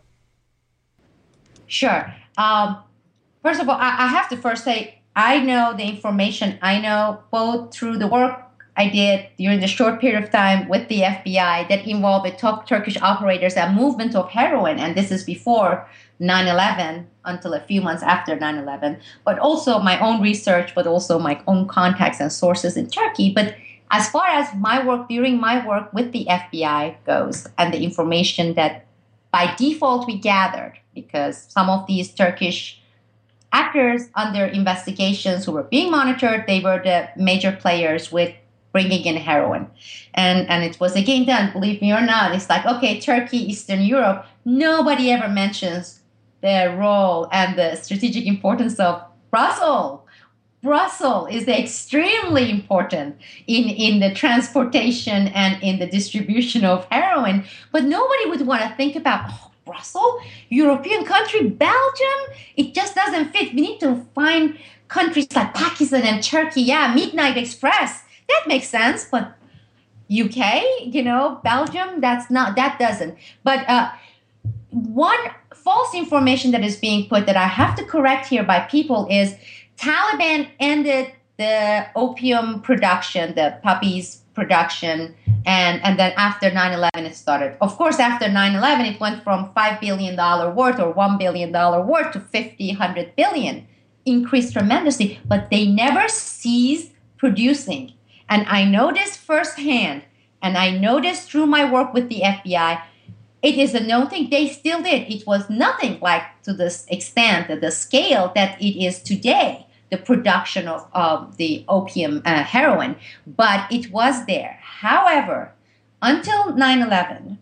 Sure. Um, first of all, I, I have to first say, I know the information I know both through the work I did during the short period of time with the F B I that involved the top Turkish operators and movement of heroin, and this is before nine eleven, until a few months after nine eleven, but also my own research, but also my own contacts and sources in Turkey. But as far as my work, during my work with the F B I goes, and the information that by default we gathered, because some of these Turkish actors under investigations who were being monitored, they were the major players with bringing in heroin. And and it was again done, believe me or not. It's like, okay, Turkey, Eastern Europe, nobody ever mentions their role and the strategic importance of Brussels. Brussels is extremely important in, in the transportation and in the distribution of heroin. But nobody would want to think about, oh, Brussels, European country, Belgium, it just doesn't fit. We need to find countries like Pakistan and Turkey. Yeah, Midnight Express. That makes sense, but U K, you know, Belgium, that's not, that doesn't. But uh, one false information that is being put that I have to correct here by people is Taliban ended the opium production, the puppies production, and, and then after nine eleven it started. Of course, after nine eleven, it went from five billion dollars worth or one billion dollars worth to fifty, one hundred billion, increased tremendously, but they never ceased producing. And I know this firsthand, and I know this through my work with the F B I. It is a known thing. They still did. It was nothing like to this extent, the scale that it is today, the production of, of the opium uh, heroin, but it was there. However, until nine eleven,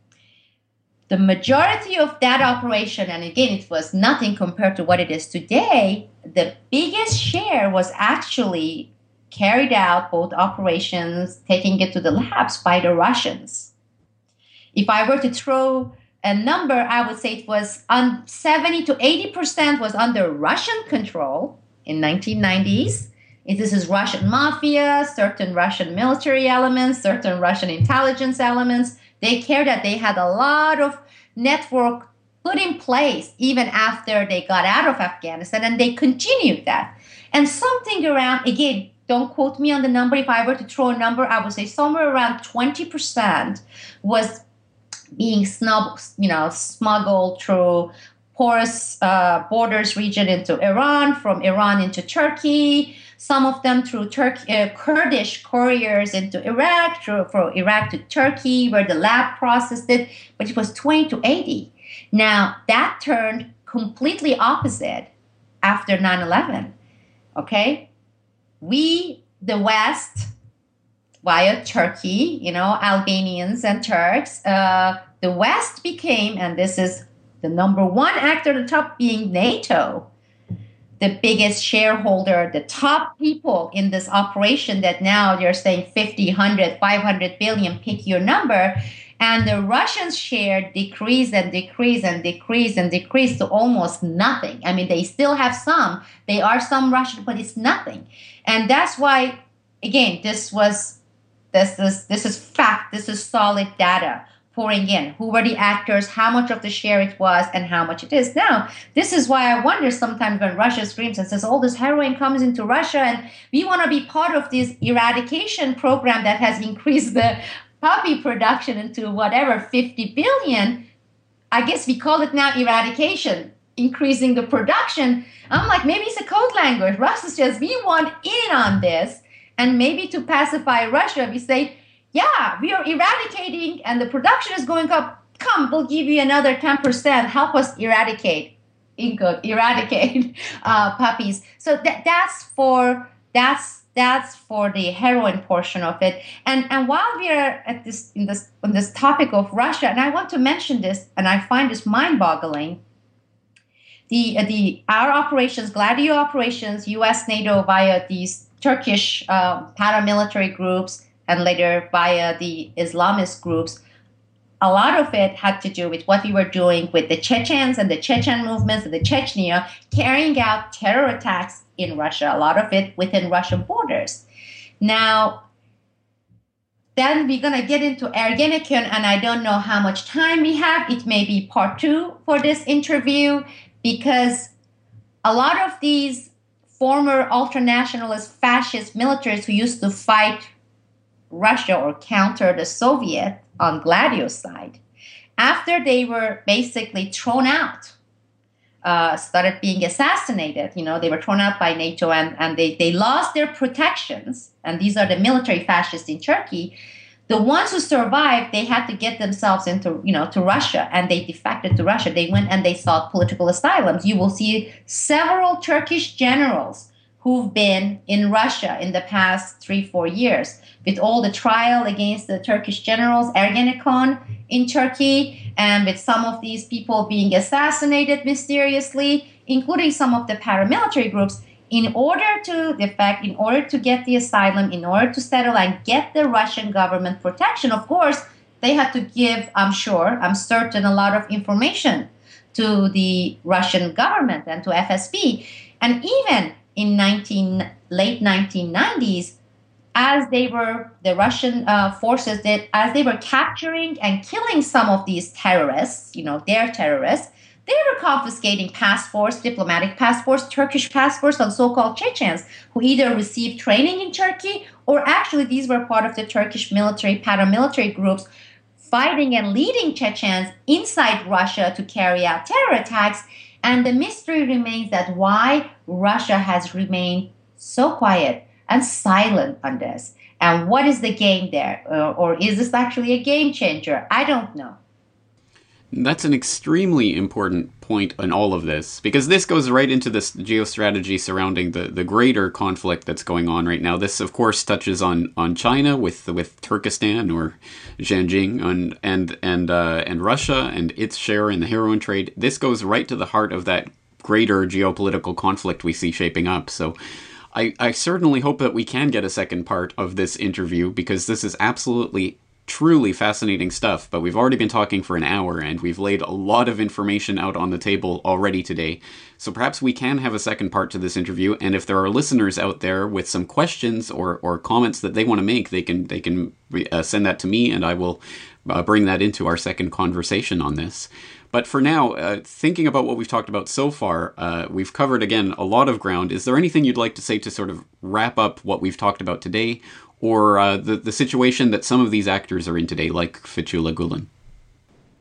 the majority of that operation, and again, it was nothing compared to what it is today, the biggest share was actually carried out, both operations, taking it to the labs by the Russians. If I were to throw a number, I would say it was on seventy to eighty percent was under Russian control in nineteen nineties. This is Russian mafia, certain Russian military elements, certain Russian intelligence elements. They cared that they had a lot of network put in place even after they got out of Afghanistan, and they continued that. And something around, again, don't quote me on the number. If I were to throw a number, I would say somewhere around twenty percent was being snub, you know, smuggled through porous uh, borders region into Iran, from Iran into Turkey. some of them through Turkey, uh, Kurdish couriers into Iraq, through, from Iraq to Turkey, where the lab processed it, but it was twenty to eighty. Now, that turned completely opposite after nine eleven, okay? We, the West, via Turkey, you know, Albanians and Turks, uh, the West became, and this is the number one actor at the top being NATO, the biggest shareholder, the top people in this operation that now they're saying fifty, one hundred, five hundred billion, pick your number. And the Russians' share decreased and decreased and decreased and decreased to almost nothing. I mean, they still have some. They are some Russian, but it's nothing. And that's why, again, this was, this is, this is fact, this is solid data pouring in. Who were the actors, how much of the share it was, and how much it is now. This is why I wonder sometimes when Russia screams and says, all this heroin comes into Russia and we want to be part of this eradication program that has increased the poppy production into whatever, fifty billion. I guess we call it now eradication, increasing the production. I'm like, maybe it's a code language. Russia says, we want in on this. And maybe to pacify Russia, we say, yeah, we are eradicating and the production is going up. Come, we'll give you another ten percent. Help us eradicate, in code, eradicate uh, puppies. So that, that's for, that's, That's for the heroin portion of it. And and while we are at this in this on this topic of Russia, and I want to mention this, and I find this mind-boggling. The uh, the our operations, Gladio operations, U S NATO via these Turkish uh, paramilitary groups, and later via the Islamist groups. A lot of it had to do with what we were doing with the Chechens and the Chechen movements and the Chechnya, carrying out terror attacks in Russia, a lot of it within Russian borders. Now, then we're going to get into Ergenekon, and I don't know how much time we have. It may be part two for this interview, because a lot of these former ultranationalist fascist militaries who used to fight Russia or counter the Soviet on Gladio's side, after they were basically thrown out, uh, started being assassinated, you know, they were thrown out by NATO and, and they, they lost their protections. And these are the military fascists in Turkey. The ones who survived, they had to get themselves into, you know, to Russia, and they defected to Russia. They went and they sought political asylums. You will see several Turkish generals who've been in Russia in the past three, four years, with all the trial against the Turkish generals, Ergenekon in Turkey, and with some of these people being assassinated mysteriously, including some of the paramilitary groups, in order to defect, in order to get the asylum, in order to settle and get the Russian government protection. Of course, they had to give, I'm sure, I'm certain, a lot of information to the Russian government and to F S B. And even in nineteen, late nineteen nineties, as they were, the Russian uh, forces did, as they were capturing and killing some of these terrorists, you know, their terrorists, they were confiscating passports, diplomatic passports, Turkish passports on so-called Chechens who either received training in Turkey, or actually these were part of the Turkish military, paramilitary groups fighting and leading Chechens inside Russia to carry out terror attacks. And the mystery remains that why Russia has remained so quiet and silent on this. And what is the game there? Uh, or is this actually a game changer? I don't know. That's an extremely important point in all of this, because this goes right into this geostrategy surrounding the, the greater conflict that's going on right now. This, of course, touches on, on China with with Turkestan or Xinjiang and and and, uh, and Russia and its share in the heroin trade. This goes right to the heart of that greater geopolitical conflict we see shaping up. So I, I certainly hope that we can get a second part of this interview, because this is absolutely truly fascinating stuff. But we've already been talking for an hour and we've laid a lot of information out on the table already today. So perhaps we can have a second part to this interview. And if there are listeners out there with some questions or, or comments that they want to make, they can they can uh, send that to me, and I will uh, bring that into our second conversation on this. But for now, uh, thinking about what we've talked about so far, uh, we've covered, again, a lot of ground. Is there anything you'd like to say to sort of wrap up what we've talked about today, or uh, the, the situation that some of these actors are in today, like Fethullah Gulen?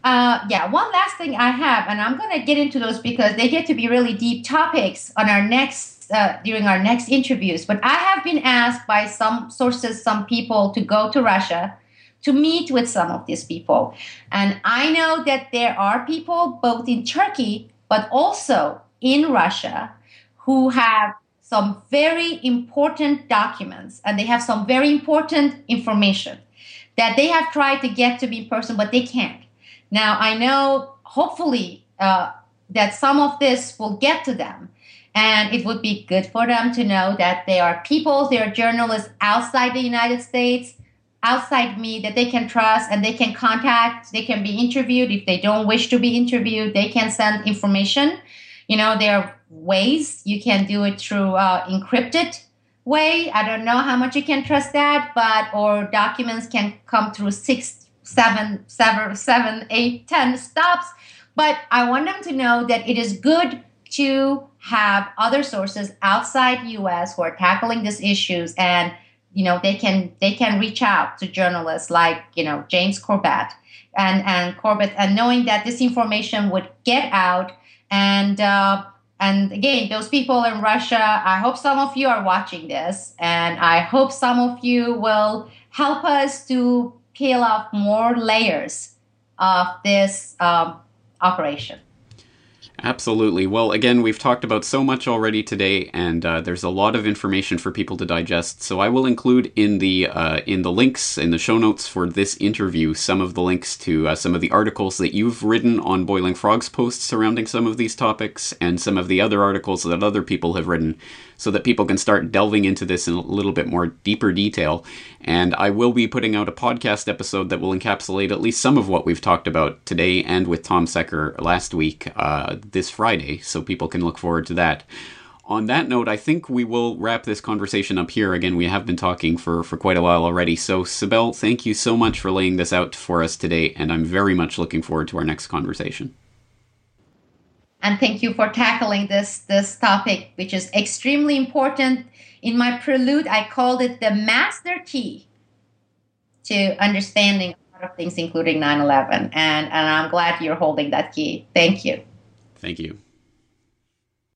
Uh, yeah, one last thing I have, and I'm going to get into those because they get to be really deep topics on our next uh, during our next interviews. But I have been asked by some sources, some people, to go to Russia to meet with some of these people, and I know that there are people both in Turkey but also in Russia who have some very important documents and they have some very important information that they have tried to get to me in person, but they can't. Now, I know hopefully uh, that some of this will get to them. And it would be good for them to know that there are people, there are journalists outside the United States, outside me that they can trust and they can contact. They can be interviewed. If they don't wish to be interviewed, they can send information. You know, there are ways you can do it through uh, encrypted way. I don't know how much you can trust that, but or documents can come through six, seven, seven, seven, eight, ten stops. But I want them to know that it is good to have other sources outside U S who are tackling these issues, and you know they can they can reach out to journalists like you know James Corbett and and Corbett, and knowing that this information would get out. And uh, and again, those people in Russia, I hope some of you are watching this, and I hope some of you will help us to peel off more layers of this um, operation. Absolutely. Well, again, we've talked about so much already today, and uh, there's a lot of information for people to digest. So I will include in the uh, in the links in the show notes for this interview some of the links to uh, some of the articles that you've written on Boiling Frogs posts surrounding some of these topics, and some of the other articles that other people have written, so that people can start delving into this in a little bit more deeper detail. And I will be putting out a podcast episode that will encapsulate at least some of what we've talked about today and with Tom Secker last week, uh, this Friday, so people can look forward to that. On that note, I think we will wrap this conversation up here. Again, we have been talking for, for quite a while already. So, Sibel, thank you so much for laying this out for us today, and I'm very much looking forward to our next conversation. And thank you for tackling this, this topic, which is extremely important. In my prelude, I called it the master key to understanding a lot of things, including nine eleven. And, and I'm glad you're holding that key. Thank you. Thank you.